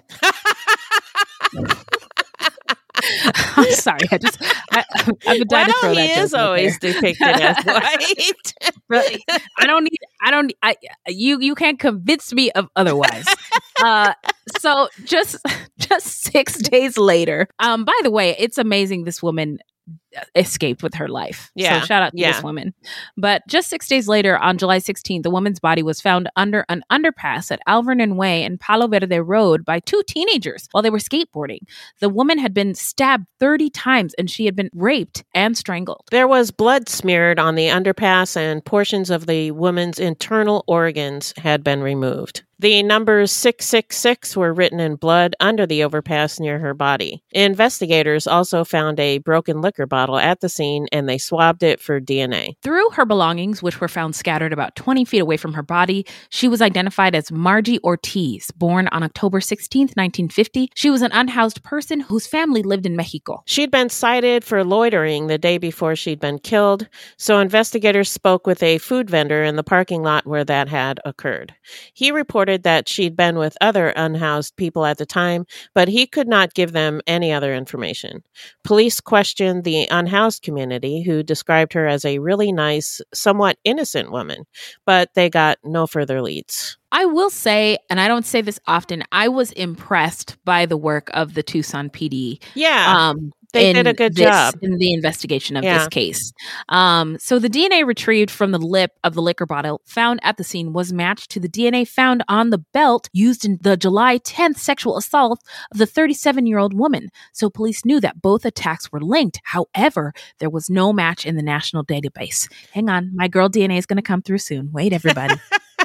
Speaker 2: I'm sorry. I just, I, I've been dying
Speaker 1: well,
Speaker 2: to throw that
Speaker 1: he
Speaker 2: joke
Speaker 1: is
Speaker 2: out
Speaker 1: always
Speaker 2: there.
Speaker 1: depicted as white.
Speaker 2: Really, I don't need, I don't, I, you, you can't convince me of otherwise. uh, so just, just six days later, um, by the way, it's amazing this woman escaped with her life.
Speaker 1: Yeah.
Speaker 2: So shout out to
Speaker 1: yeah.
Speaker 2: this woman. But just six days later, on July sixteenth, the woman's body was found under an underpass at Alvernon Way and Palo Verde Road by two teenagers while they were skateboarding. The woman had been stabbed thirty times and she had been raped and strangled.
Speaker 1: There was blood smeared on the underpass and portions of the woman's internal organs had been removed. The numbers six six six were written in blood under the overpass near her body. Investigators also found a broken liquor bottle at the scene and they swabbed it for D N A.
Speaker 2: Through her belongings, which were found scattered about twenty feet away from her body, she was identified as Margie Ortiz, born on October sixteenth, nineteen fifty. She was an unhoused person whose family lived in Mexico.
Speaker 1: She'd been cited for loitering the day before she'd been killed, so investigators spoke with a food vendor in the parking lot where that had occurred. He reported that she'd been with other unhoused people at the time, but he could not give them any other information. Police questioned the unhoused community, who described her as a really nice, somewhat innocent woman, but they got no further leads.
Speaker 2: I will say, and I don't say this often, I was impressed by the work of the Tucson P D.
Speaker 1: Yeah.
Speaker 2: Um,
Speaker 1: They
Speaker 2: in
Speaker 1: did a good
Speaker 2: this,
Speaker 1: job.
Speaker 2: in the investigation of
Speaker 1: Yeah.
Speaker 2: this case. Um, so the D N A retrieved from the lip of the liquor bottle found at the scene was matched to the D N A found on the belt used in the July tenth sexual assault of the thirty-seven-year-old woman. So police knew that both attacks were linked. However, there was no match in the national database. Hang on, my girl D N A is going to come through soon. Wait, everybody.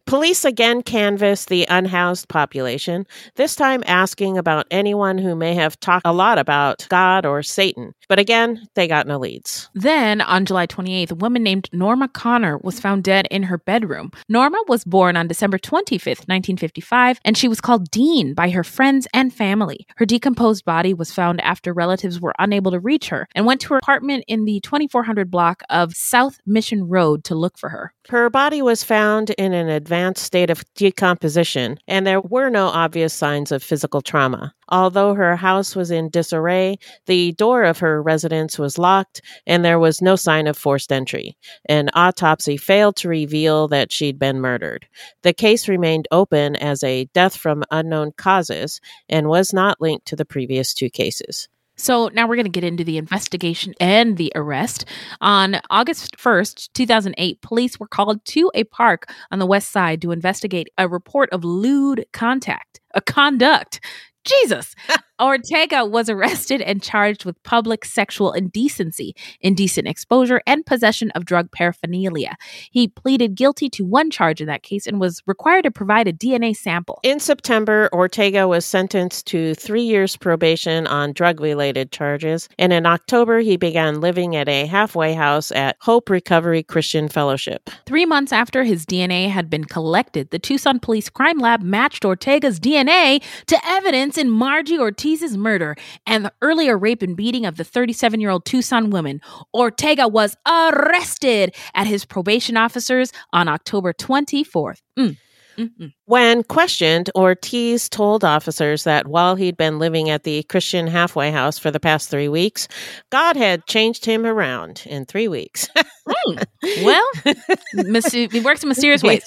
Speaker 1: Police again canvassed the unhoused population, this time asking about anyone who may have talked a lot about God or Satan. But again, they got no leads.
Speaker 2: Then, on July twenty-eighth, a woman named Norma Connor was found dead in her bedroom. Norma was born on December twenty-fifth, nineteen fifty-five, and she was called Dean by her friends and family. Her decomposed body was found after relatives were unable to reach her and went to her apartment in the twenty-four hundred block of South Mission Road to look for her.
Speaker 1: Her body was found in an advanced state of decomposition, and there were no obvious signs of physical trauma. Although her house was in disarray, the door of her residence was locked, and there was no sign of forced entry. An autopsy failed to reveal that she'd been murdered. The case remained open as a death from unknown causes and was not linked to the previous two cases.
Speaker 2: So now we're going to get into the investigation and the arrest. On August first, two thousand eight, police were called to a park on the west side to investigate a report of lewd contact, a conduct. Jesus. Ortega was arrested and charged with public sexual indecency, indecent exposure, and possession of drug paraphernalia. He pleaded guilty to one charge in that case and was required to provide a D N A sample.
Speaker 1: In September, Ortega was sentenced to three years probation on drug-related charges, and in October, he began living at a halfway house at Hope Recovery Christian Fellowship.
Speaker 2: Three months after his D N A had been collected, the Tucson Police Crime Lab matched Ortega's D N A to evidence in Margie Ortiz's murder and the earlier rape and beating of the thirty-seven-year-old Tucson woman. Ortega was arrested at his probation officers on October twenty-fourth. Mm. Mm-mm.
Speaker 1: When questioned, Ortiz told officers that while he'd been living at the Christian halfway house for the past three weeks, God had changed him around in three weeks.
Speaker 2: mm. Well, mis- he works in mysterious ways.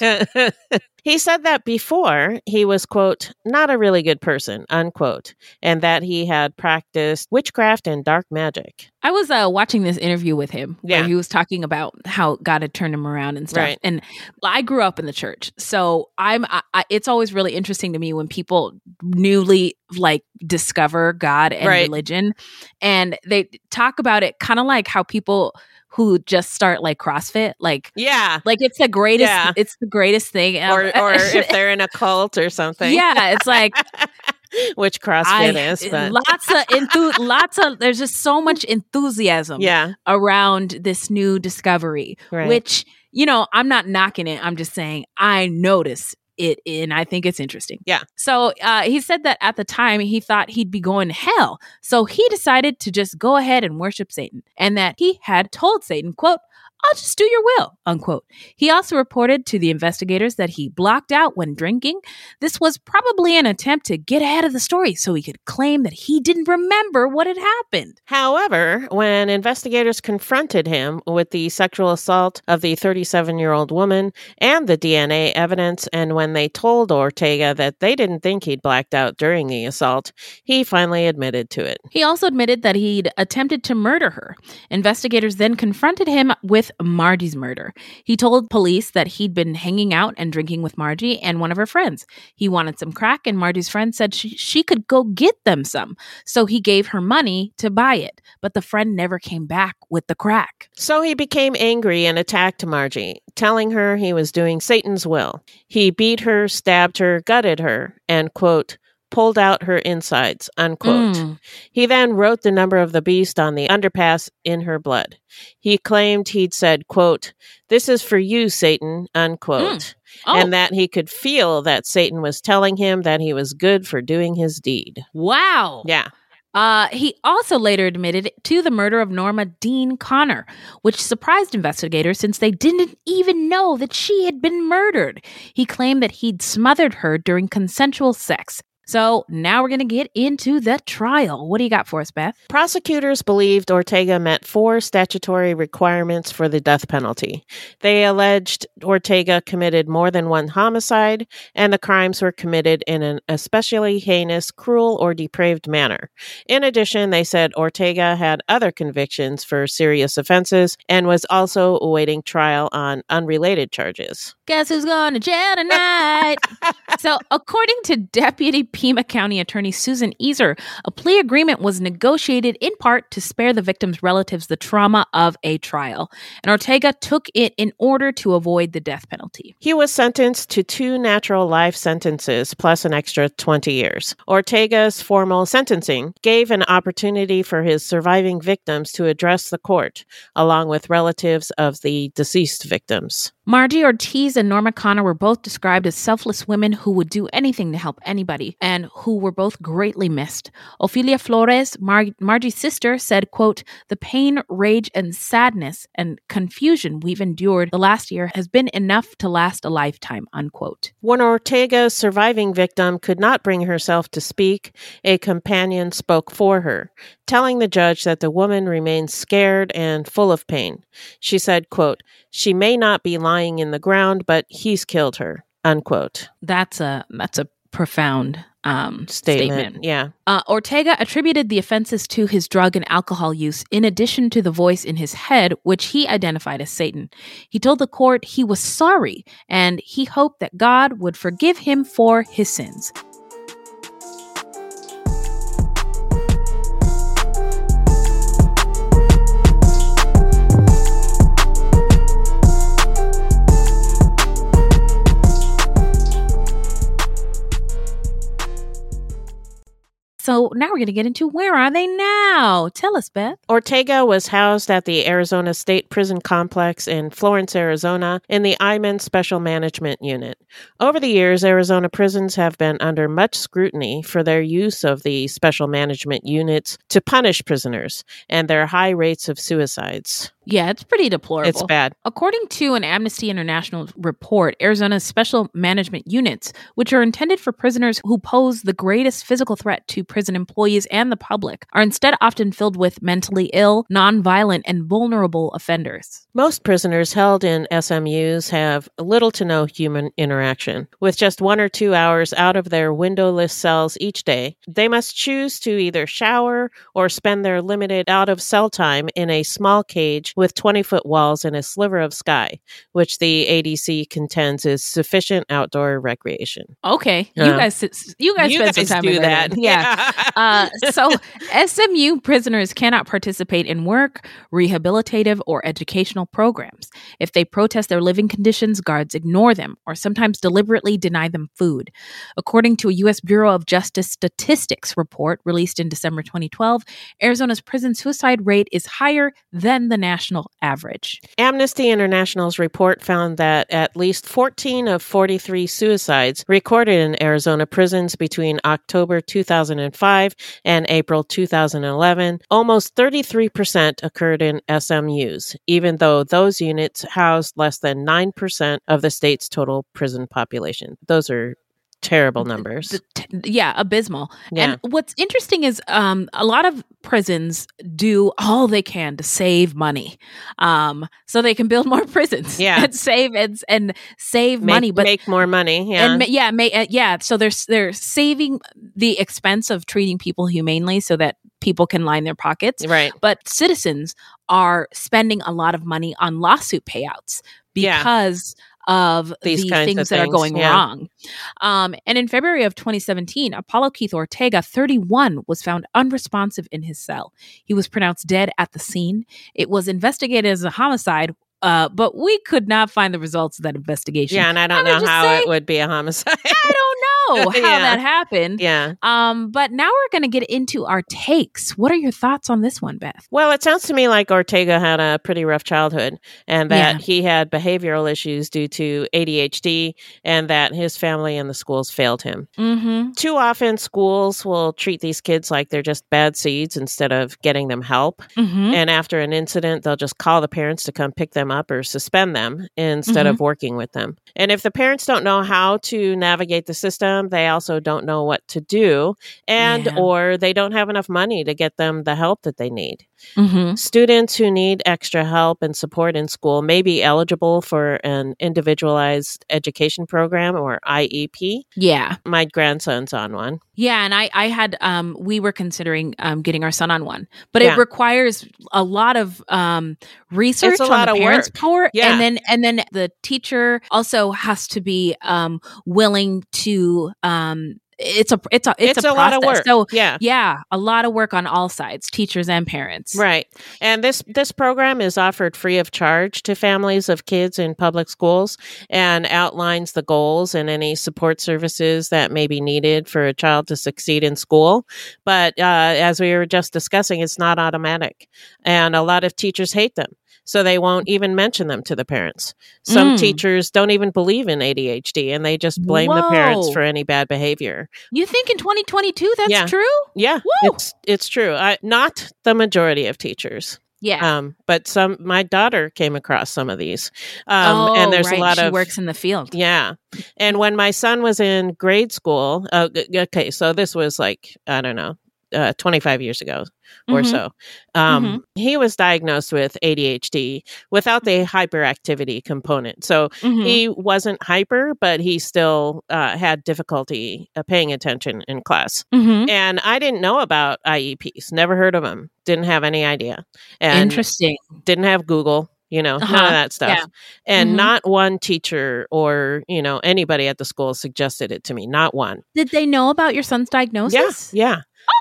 Speaker 1: He said that before he was, quote, not a really good person, unquote, and that he had practiced witchcraft and dark magic.
Speaker 2: I was uh, watching this interview with him where
Speaker 1: Yeah.
Speaker 2: he was talking about how God had turned him around and stuff.
Speaker 1: Right.
Speaker 2: And I grew up in the church, so I'm. I, I, it's always really interesting to me when people newly like discover God and
Speaker 1: Right.
Speaker 2: religion, and they talk about it kind of like how people who just start like CrossFit, like
Speaker 1: Yeah.
Speaker 2: like it's the greatest.
Speaker 1: Yeah.
Speaker 2: It's the greatest thing.
Speaker 1: Or, or if they're in a cult or something.
Speaker 2: yeah, it's like.
Speaker 1: Which CrossFit
Speaker 2: I,
Speaker 1: is, but
Speaker 2: lots of enthu- lots of there's just so much enthusiasm
Speaker 1: yeah,
Speaker 2: around this new discovery,
Speaker 1: right.
Speaker 2: which, you know, I'm not knocking it. I'm just saying I notice it and I think it's interesting.
Speaker 1: Yeah.
Speaker 2: So uh, he said that at the time he thought he'd be going to hell. So he decided to just go ahead and worship Satan, and that he had told Satan, quote, I'll just do your will, unquote. He also reported to the investigators that he blocked out when drinking. This was probably an attempt to get ahead of the story so he could claim that he didn't remember what had happened.
Speaker 1: However, when investigators confronted him with the sexual assault of the thirty-seven-year-old woman and the D N A evidence, and when they told Ortega that they didn't think he'd blacked out during the assault, he finally admitted to it.
Speaker 2: He also admitted that he'd attempted to murder her. Investigators then confronted him with Margie's murder. He told police that he'd been hanging out and drinking with Margie and one of her friends. He wanted some crack, and Margie's friend said she, she could go get them some. So he gave her money to buy it, but the friend never came back with the crack.
Speaker 1: So he became angry and attacked Margie, telling her he was doing Satan's will. He beat her, stabbed her, gutted her, and, quote, pulled out her insides, unquote.
Speaker 2: Mm.
Speaker 1: He then wrote the number of the beast on the underpass in her blood. He claimed he'd said, quote, this is for you, Satan, unquote.
Speaker 2: Mm. Oh.
Speaker 1: And that he could feel that Satan was telling him that he was good for doing his deed.
Speaker 2: Wow.
Speaker 1: Yeah.
Speaker 2: Uh, he also later admitted to the murder of Norma Dean Connor, which surprised investigators since they didn't even know that she had been murdered. He claimed that he'd smothered her during consensual sex. So now we're going to get into the trial. What do you got for us, Beth?
Speaker 1: Prosecutors believed Ortega met four statutory requirements for the death penalty. They alleged Ortega committed more than one homicide, and the crimes were committed in an especially heinous, cruel, or depraved manner. In addition, they said Ortega had other convictions for serious offenses and was also awaiting trial on unrelated charges.
Speaker 2: Guess who's going to jail tonight? So, according to Deputy Pima County Attorney Susan Easer, a plea agreement was negotiated in part to spare the victims' relatives the trauma of a trial, and Ortega took it in order to avoid the death penalty.
Speaker 1: He was sentenced to two natural life sentences plus an extra twenty years. Ortega's formal sentencing gave an opportunity for his surviving victims to address the court, along with relatives of the deceased victims.
Speaker 2: Margie Ortiz and Norma Connor were both described as selfless women who would do anything to help anybody and who were both greatly missed. Ofelia Flores, Mar- Margie's sister, said, quote, "The pain, rage, and sadness and confusion we've endured the last year has been enough to last a lifetime," unquote.
Speaker 1: When Ortega's surviving victim could not bring herself to speak, a companion spoke for her, telling the judge that the woman remained scared and full of pain. She said, quote, "She may not be lying in the ground, but he's killed her," unquote.
Speaker 2: That's a that's a profound um,
Speaker 1: Statement,
Speaker 2: statement.
Speaker 1: yeah.
Speaker 2: Uh, Ortega attributed the offenses to his drug and alcohol use, in addition to the voice in his head, which he identified as Satan. He told the court he was sorry, and he hoped that God would forgive him for his sins. So now we're going to get into where are they now? Tell us, Beth.
Speaker 1: Ortega was housed at the Arizona State Prison Complex in Florence, Arizona, in the I M E N Special Management Unit. Over the years, Arizona prisons have been under much scrutiny for their use of the Special Management Units to punish prisoners and their high rates of suicides.
Speaker 2: Yeah, it's pretty deplorable.
Speaker 1: It's bad.
Speaker 2: According to an Amnesty International report, Arizona's special management units, which are intended for prisoners who pose the greatest physical threat to prison employees and the public, are instead often filled with mentally ill, nonviolent, and vulnerable offenders.
Speaker 1: Most prisoners held in S M Us have little to no human interaction. With just one or two hours out of their windowless cells each day, they must choose to either shower or spend their limited out-of-cell time in a small cage with twenty-foot walls and a sliver of sky, which the A D C contends is sufficient outdoor recreation.
Speaker 2: Okay, you
Speaker 1: Uh,
Speaker 2: guys, you guys
Speaker 1: you
Speaker 2: spend
Speaker 1: guys
Speaker 2: some time
Speaker 1: do
Speaker 2: in
Speaker 1: that.
Speaker 2: there. Yeah. uh, so S M U prisoners cannot participate in work, rehabilitative, or educational programs. If they protest their living conditions, guards ignore them or sometimes deliberately deny them food. According to a U S Bureau of Justice Statistics report released in December twenty twelve, Arizona's prison suicide rate is higher than the national average.
Speaker 1: Amnesty International's report found that at least fourteen of forty-three suicides recorded in Arizona prisons between October two thousand five and April two thousand eleven, almost thirty-three percent occurred in S M Us, even though those units housed less than nine percent of the state's total prison population. Those are terrible numbers.
Speaker 2: The t- yeah, abysmal.
Speaker 1: Yeah.
Speaker 2: And what's interesting is um, a lot of prisons do all they can to save money, um, so they can build more prisons.
Speaker 1: Yeah.
Speaker 2: and save and and save
Speaker 1: Make,
Speaker 2: money, but
Speaker 1: make more money. Yeah.
Speaker 2: and ma- yeah, ma- uh, yeah. So they're they're saving the expense of treating people humanely, so that people can line their pockets.
Speaker 1: Right.
Speaker 2: But citizens are spending a lot of money on lawsuit payouts
Speaker 1: Yeah.
Speaker 2: because of
Speaker 1: These
Speaker 2: the
Speaker 1: kinds
Speaker 2: things
Speaker 1: of
Speaker 2: that are
Speaker 1: things,
Speaker 2: going
Speaker 1: yeah.
Speaker 2: wrong. Um, and in February of twenty seventeen, Apollo Keith Ortega, thirty-one, was found unresponsive in his cell. He was pronounced dead at the scene. It was investigated as a homicide, uh, but we could not find the results of that investigation.
Speaker 1: Yeah, and I don't
Speaker 2: I would
Speaker 1: know
Speaker 2: just
Speaker 1: how
Speaker 2: say-
Speaker 1: it would be a homicide.
Speaker 2: I don't know how
Speaker 1: Yeah.
Speaker 2: that happened.
Speaker 1: Yeah.
Speaker 2: Um, but now we're going to get into our takes. What are your thoughts on this one, Beth?
Speaker 1: Well, it sounds to me like Ortega had a pretty rough childhood and that
Speaker 2: Yeah.
Speaker 1: he had behavioral issues due to A D H D and that his family and the schools failed him.
Speaker 2: Mm-hmm.
Speaker 1: Too often, schools will treat these kids like they're just bad seeds instead of getting them help.
Speaker 2: Mm-hmm.
Speaker 1: And after an incident, they'll just call the parents to come pick them up or suspend them instead
Speaker 2: Mhm.
Speaker 1: of working with them. And if the parents don't know how to navigate the system, they also don't know what to do, and
Speaker 2: Yeah.
Speaker 1: or they don't have enough money to get them the help that they need.
Speaker 2: Mm-hmm.
Speaker 1: Students who need extra help and support in school may be eligible for an individualized education program or I E P.
Speaker 2: Yeah.
Speaker 1: My grandson's on one.
Speaker 2: Yeah, and I, I had, um, we were considering um, getting our son on one, but
Speaker 1: Yeah.
Speaker 2: it requires a lot of um, research
Speaker 1: a
Speaker 2: on
Speaker 1: lot
Speaker 2: the
Speaker 1: of
Speaker 2: parents'
Speaker 1: work.
Speaker 2: part,
Speaker 1: Yeah.
Speaker 2: and then and then the teacher also has to be um, willing to um, it's a it's a it's,
Speaker 1: It's
Speaker 2: a,
Speaker 1: a lot of
Speaker 2: process.
Speaker 1: work.
Speaker 2: So
Speaker 1: Yeah.
Speaker 2: yeah, a lot of work on all sides, teachers and parents.
Speaker 1: Right. And this this program is offered free of charge to families of kids in public schools and outlines the goals and any support services that may be needed for a child to succeed in school. But uh, as we were just discussing, it's not automatic. And a lot of teachers hate them. So they won't even mention them to the parents. Some
Speaker 2: Mm.
Speaker 1: teachers don't even believe in A D H D and they just blame the parents
Speaker 2: Whoa.
Speaker 1: for any bad behavior.
Speaker 2: You think in twenty twenty-two that's
Speaker 1: Yeah.
Speaker 2: true?
Speaker 1: Yeah,
Speaker 2: Whoa.
Speaker 1: it's it's true. I, not the majority of teachers.
Speaker 2: Yeah.
Speaker 1: Um, but some, my daughter came across some of these. Um,
Speaker 2: oh,
Speaker 1: and there's
Speaker 2: right.
Speaker 1: a lot
Speaker 2: she
Speaker 1: of,
Speaker 2: works in the field.
Speaker 1: yeah. And when my son was in grade school, uh, g- okay, so this was like, I don't know, uh, twenty-five years ago or
Speaker 2: Mhm.
Speaker 1: so. Um,
Speaker 2: Mhm.
Speaker 1: He was diagnosed with A D H D without the hyperactivity component. So
Speaker 2: Mhm.
Speaker 1: he wasn't hyper, but he still uh, had difficulty uh, paying attention in class.
Speaker 2: Mhm.
Speaker 1: And I didn't know about I E Ps, never heard of them, didn't have any idea. And
Speaker 2: Interesting.
Speaker 1: didn't have Google, you know, none
Speaker 2: Uh-huh.
Speaker 1: of that stuff.
Speaker 2: Yeah.
Speaker 1: And
Speaker 2: Mhm.
Speaker 1: not one teacher or, you know, anybody at the school suggested it to me, not one.
Speaker 2: Did they know about your son's diagnosis?
Speaker 1: Yeah, yeah.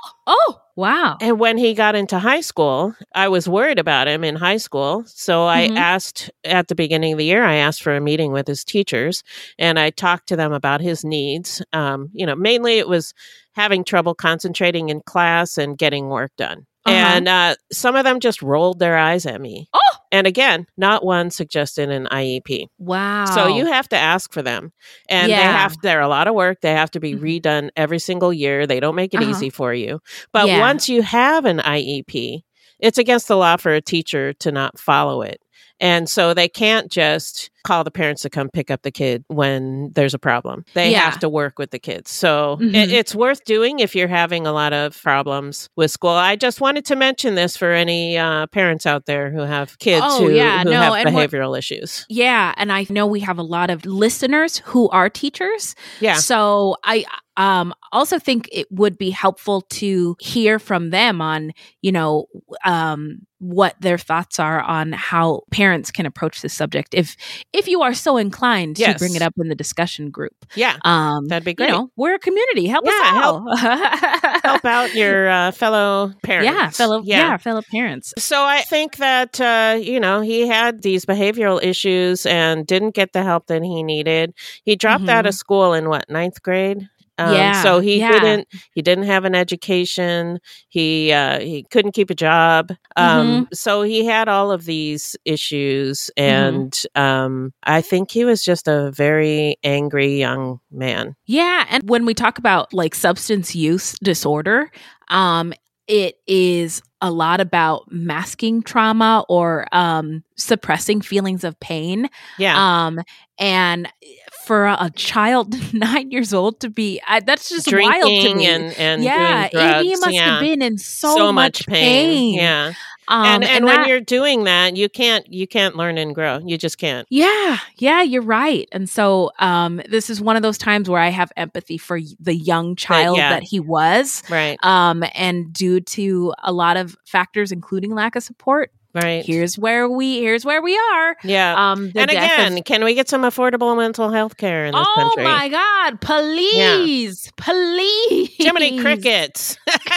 Speaker 2: Oh, wow.
Speaker 1: And when he got into high school, I was worried about him in high school. So I
Speaker 2: Mhm.
Speaker 1: asked at the beginning of the year, I asked for a meeting with his teachers and I talked to them about his needs. Um, you know, mainly it was having trouble concentrating in class and getting work done.
Speaker 2: Uh-huh.
Speaker 1: And uh, some of them just rolled their eyes at me.
Speaker 2: Oh!
Speaker 1: And again, not one suggested an I E P.
Speaker 2: Wow.
Speaker 1: So you have to ask for them. And they
Speaker 2: Yeah.
Speaker 1: have they're a lot of work. They have to be
Speaker 2: Mhm.
Speaker 1: redone every single year. They don't make it
Speaker 2: Uh-huh.
Speaker 1: easy for you. But
Speaker 2: Yeah.
Speaker 1: once you have an I E P, it's against the law for a teacher to not follow it. And so they can't just call the parents to come pick up the kid when there's a problem. They
Speaker 2: Yeah.
Speaker 1: have to work with the kids. So
Speaker 2: Mhm.
Speaker 1: it, it's worth doing if you're having a lot of problems with school. I just wanted to mention this for any uh, parents out there who have kids
Speaker 2: Oh,
Speaker 1: who,
Speaker 2: yeah.
Speaker 1: who
Speaker 2: No,
Speaker 1: have
Speaker 2: and what-
Speaker 1: behavioral issues.
Speaker 2: Yeah, and I know we have a lot of listeners who are teachers.
Speaker 1: Yeah.
Speaker 2: So I um also think it would be helpful to hear from them on, you know, um what their thoughts are on how parents can approach this subject if if you are so inclined
Speaker 1: Yes.
Speaker 2: to bring it up in the discussion group.
Speaker 1: Yeah.
Speaker 2: Um
Speaker 1: That'd be great.
Speaker 2: You know, we're a community. Help
Speaker 1: Yeah,
Speaker 2: us
Speaker 1: help-
Speaker 2: out.
Speaker 1: Help out your uh, fellow parents.
Speaker 2: Yeah, fellow yeah. fellow parents.
Speaker 1: So I think that, uh, you know, he had these behavioral issues and didn't get the help that he needed. He dropped out of school in what, ninth grade? Um,
Speaker 2: Yeah,
Speaker 1: So he
Speaker 2: yeah.
Speaker 1: didn't. He didn't have an education. He uh, he couldn't keep a job. Um, So he had all of these issues, and um, I think he was just a very angry young man.
Speaker 2: Yeah, and when we talk about like substance use disorder, um, it is a lot about masking trauma or um, suppressing feelings of pain.
Speaker 1: Yeah.
Speaker 2: Um, and for a child nine years old to be, I, that's just wild to
Speaker 1: Drinking
Speaker 2: me.
Speaker 1: and and
Speaker 2: yeah,
Speaker 1: doing drugs.
Speaker 2: he must
Speaker 1: yeah.
Speaker 2: have been in so, much pain.
Speaker 1: Yeah.
Speaker 2: Um,
Speaker 1: and and, when
Speaker 2: that-
Speaker 1: you're doing that, you can't you can't learn and grow. You just can't.
Speaker 2: Yeah, yeah, you're right. And so um, this is one of those times where I have empathy for y- the young child
Speaker 1: yeah.
Speaker 2: that he was.
Speaker 1: Right.
Speaker 2: Um, and due to a lot of factors, including lack of support,
Speaker 1: Right.
Speaker 2: here's where we here's where we are.
Speaker 1: yeah.
Speaker 2: Um, the
Speaker 1: and
Speaker 2: death
Speaker 1: again,
Speaker 2: of-
Speaker 1: can we get some affordable mental health care in this
Speaker 2: oh
Speaker 1: country?
Speaker 2: my God! Please, please,
Speaker 1: Jiminy Crickets.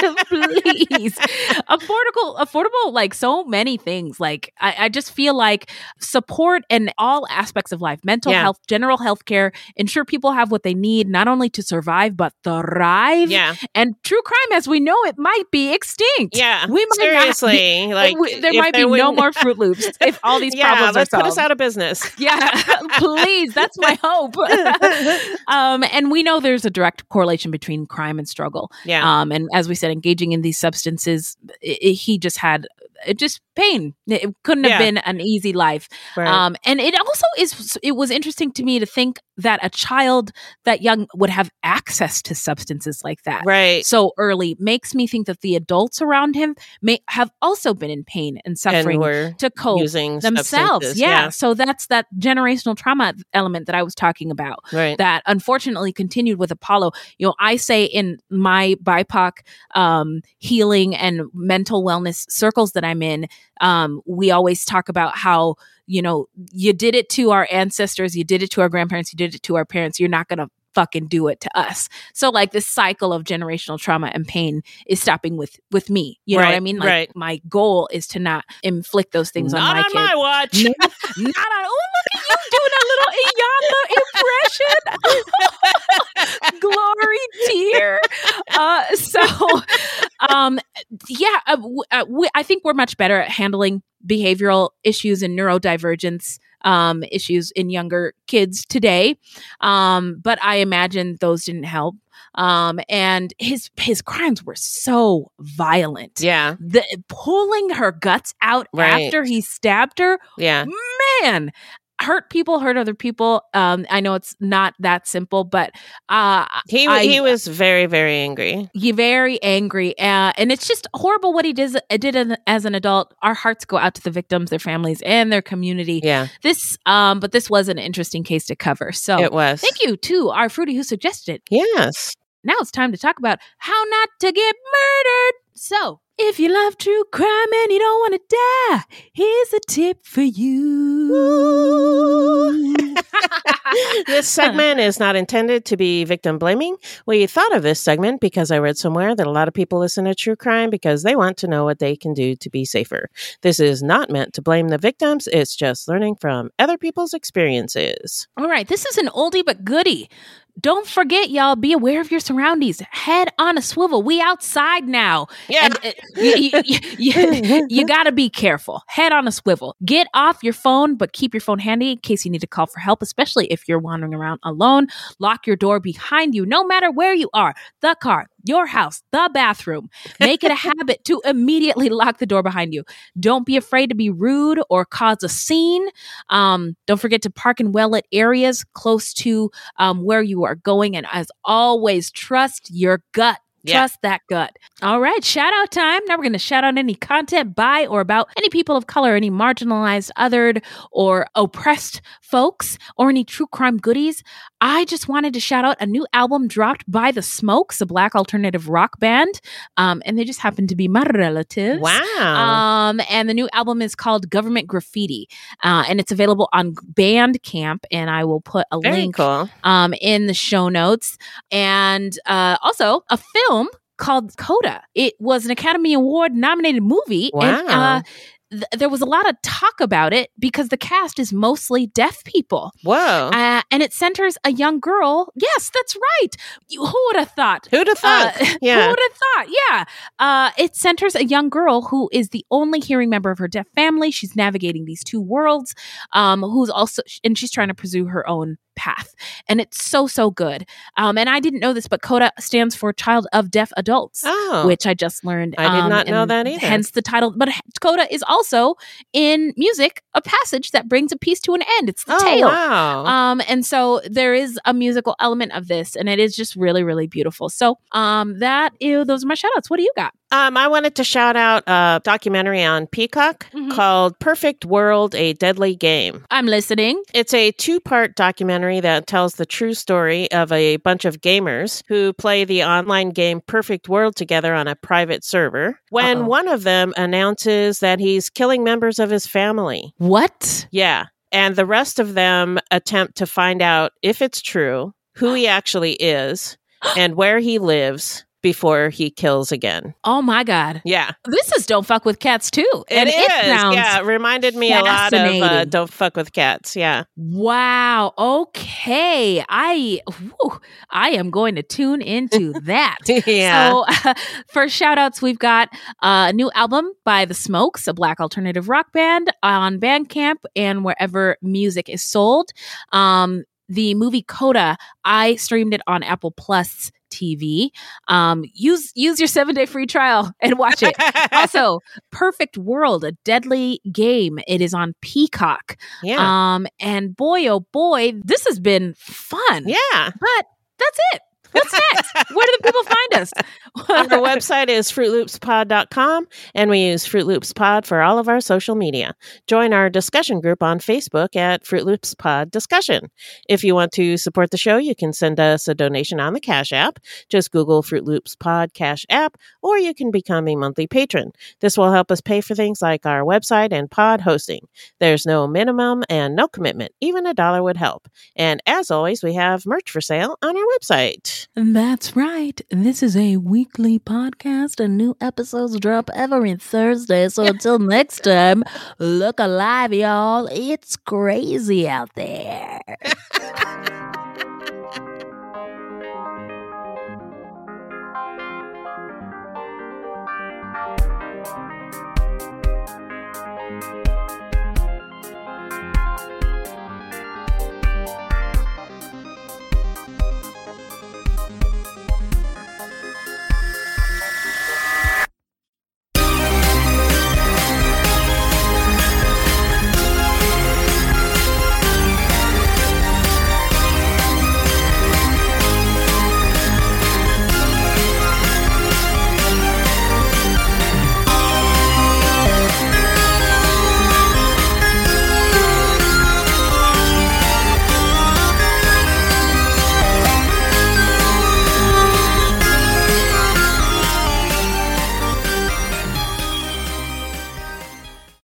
Speaker 2: please, affordable, affordable, like so many things. Like I, I just feel like support in all aspects of life, mental
Speaker 1: Yeah.
Speaker 2: health, general health care, ensure people have what they need, not only to survive but thrive.
Speaker 1: yeah.
Speaker 2: And true crime, as we know it, might be extinct.
Speaker 1: Yeah.
Speaker 2: we might
Speaker 1: Seriously.
Speaker 2: not.
Speaker 1: like
Speaker 2: we- there
Speaker 1: if
Speaker 2: might be no
Speaker 1: wouldn't-
Speaker 2: more Fruit Loops if all these
Speaker 1: yeah,
Speaker 2: problems
Speaker 1: let's
Speaker 2: are
Speaker 1: put
Speaker 2: solved.
Speaker 1: us out of business.
Speaker 2: Yeah, please. That's my hope. um, and we know there's a direct correlation between crime and struggle.
Speaker 1: Yeah.
Speaker 2: Um, and as we said, engaging in these substances, i i- he just had it just pain. It couldn't have
Speaker 1: Yeah.
Speaker 2: been an easy life.
Speaker 1: Right.
Speaker 2: Um, and it also is. It was interesting to me to think that a child that young would have access to substances like that.
Speaker 1: right.
Speaker 2: So early makes me think that the adults around him may have also been in pain and
Speaker 1: And
Speaker 2: suffering
Speaker 1: we're
Speaker 2: to cope
Speaker 1: using
Speaker 2: themselves.
Speaker 1: substances.
Speaker 2: Yeah. So that's that generational trauma element that I was talking about
Speaker 1: Right.
Speaker 2: that unfortunately continued with Apollo. You know, I say in my B I P O C um, healing and mental wellness circles that I'm in, um, we always talk about how, you know, you did it to our ancestors, you did it to our grandparents, you did it to our parents. You're not going to fucking do it to us. So like this cycle of generational trauma and pain is stopping with with me. You know
Speaker 1: right,
Speaker 2: what I mean? Like
Speaker 1: right.
Speaker 2: my goal is to not inflict those things
Speaker 1: not
Speaker 2: on my
Speaker 1: on
Speaker 2: kids.
Speaker 1: my watch.
Speaker 2: Not, not on. Oh, look at you doing a little Iyanla impression. Glory tear. Uh, so, um, yeah, uh, w- uh, we, I think we're much better at handling behavioral issues and neurodivergence um, issues in younger kids today. Um, but I imagine those didn't help. Um, and his his crimes were so violent.
Speaker 1: Yeah.
Speaker 2: The pulling her guts out
Speaker 1: Right.
Speaker 2: after he stabbed her.
Speaker 1: Yeah.
Speaker 2: Man, hurt people, hurt other people. Um, I know it's not that simple, but uh,
Speaker 1: He
Speaker 2: I,
Speaker 1: he was very, very angry.
Speaker 2: he very angry, uh, and it's just horrible what he did, did as- as an adult. Our hearts go out to the victims, their families, and their community.
Speaker 1: Yeah.
Speaker 2: This, um, but this was an interesting case to cover. So
Speaker 1: It was.
Speaker 2: thank you to our Fruity who suggested it.
Speaker 1: Yes.
Speaker 2: Now it's time to talk about how not to get murdered. So, if you love true crime and you don't want to die, here's a tip for you.
Speaker 1: This segment is not intended to be victim blaming. We thought of this segment because I read somewhere that a lot of people listen to true crime because they want to know what they can do to be safer. This is not meant to blame the victims. It's just learning from other people's experiences.
Speaker 2: All right, this is an oldie but goodie. Don't forget, y'all, be aware of your surroundings. Head on a swivel. We outside now.
Speaker 1: Yeah.
Speaker 2: And uh, you, you, you, you got to be careful. Head on a swivel. Get off your phone, but keep your phone handy in case you need to call for help, especially if you're wandering around alone. Lock your door behind you, no matter where you are. The car, your house, the bathroom. Make it a habit to immediately lock the door behind you. Don't be afraid to be rude or cause a scene. Um, don't forget to park in well-lit areas close to um, where you are going. And as always, trust your gut.
Speaker 1: Yeah.
Speaker 2: Trust that gut. All right, shout out time. Now we're going to shout out any content by or about any people of color, any marginalized, othered, or oppressed folks, or any true crime goodies. I just wanted to shout out a new album dropped by The Smokes, a Black alternative rock band, um, and they just happen to be my relatives.
Speaker 1: Wow.
Speaker 2: Um, and the new album is called Government Graffiti, uh, and it's available on Bandcamp, and I will put a
Speaker 1: Very
Speaker 2: link
Speaker 1: cool.
Speaker 2: um, in the show notes. And uh, also a film called Coda. It was an Academy Award nominated movie. And,
Speaker 1: Wow.
Speaker 2: uh, th- there was a lot of talk about it because the cast is mostly deaf people.
Speaker 1: Whoa.
Speaker 2: Uh, and it centers a young girl. Yes, that's right. You, who would have thought?
Speaker 1: Who'd have thought?
Speaker 2: Uh,
Speaker 1: Yeah.
Speaker 2: Who would have thought? Yeah. Uh, it centers a young girl who is the only hearing member of her deaf family. She's navigating these two worlds, um, who's also, and she's trying to pursue her own path. And it's so, so good. Um, and I didn't know this, but CODA stands for Child of Deaf Adults,
Speaker 1: Oh.
Speaker 2: which I just learned.
Speaker 1: I did
Speaker 2: um,
Speaker 1: not know
Speaker 2: and
Speaker 1: that either.
Speaker 2: Hence the title. But CODA is also in music a passage that brings a piece to an end. It's the
Speaker 1: Oh,
Speaker 2: tale.
Speaker 1: wow.
Speaker 2: Um, and so there is a musical element of this, and it is just really, really beautiful. So um, that ew, those are my shout outs. What do you got?
Speaker 1: Um, I wanted to shout out a documentary on Peacock
Speaker 2: Mhm.
Speaker 1: called Perfect World, A Deadly Game.
Speaker 2: I'm listening.
Speaker 1: It's a two-part documentary that tells the true story of a bunch of gamers who play the online game Perfect World together on a private server when
Speaker 2: Uh-oh.
Speaker 1: one of them announces that he's killing members of his family.
Speaker 2: What?
Speaker 1: Yeah. And the rest of them attempt to find out if it's true, who he actually is, and where he lives before he kills again.
Speaker 2: Oh my God.
Speaker 1: Yeah.
Speaker 2: This is Don't Fuck with Cats too.
Speaker 1: It
Speaker 2: and
Speaker 1: is.
Speaker 2: It sounds
Speaker 1: Yeah. It reminded me a lot of uh,
Speaker 2: fascinating.
Speaker 1: Don't Fuck with Cats. Yeah.
Speaker 2: Wow. Okay. I whew, I am going to tune into that.
Speaker 1: Yeah.
Speaker 2: So uh, for shout outs, we've got a new album by The Smokes, a Black alternative rock band, on Bandcamp and wherever music is sold. Um, the movie Coda, I streamed it on Apple Plus T V. Um, use use your seven day free trial and watch it. Also, Perfect World, a deadly game. It is on Peacock.
Speaker 1: yeah.
Speaker 2: Um, and boy, oh boy, this has been fun.
Speaker 1: Yeah.
Speaker 2: But that's it. What's next? Where do the people find us?
Speaker 1: Our website is fruit loops pod dot com, and we use Fruit Loops Pod for all of our social media. Join our discussion group on Facebook at Fruit Loops Pod Discussion. If you want to support the show, you can send us a donation on the Cash App. Just Google Fruit Loops Pod Cash App, or you can become a monthly patron. This will help us pay for things like our website and pod hosting. There's no minimum and no commitment. Even a dollar would help. And as always, we have merch for sale on our website.
Speaker 2: That's right. This is a weekly podcast, and new episodes drop every Thursday. So until next time, look alive, y'all. It's crazy out there.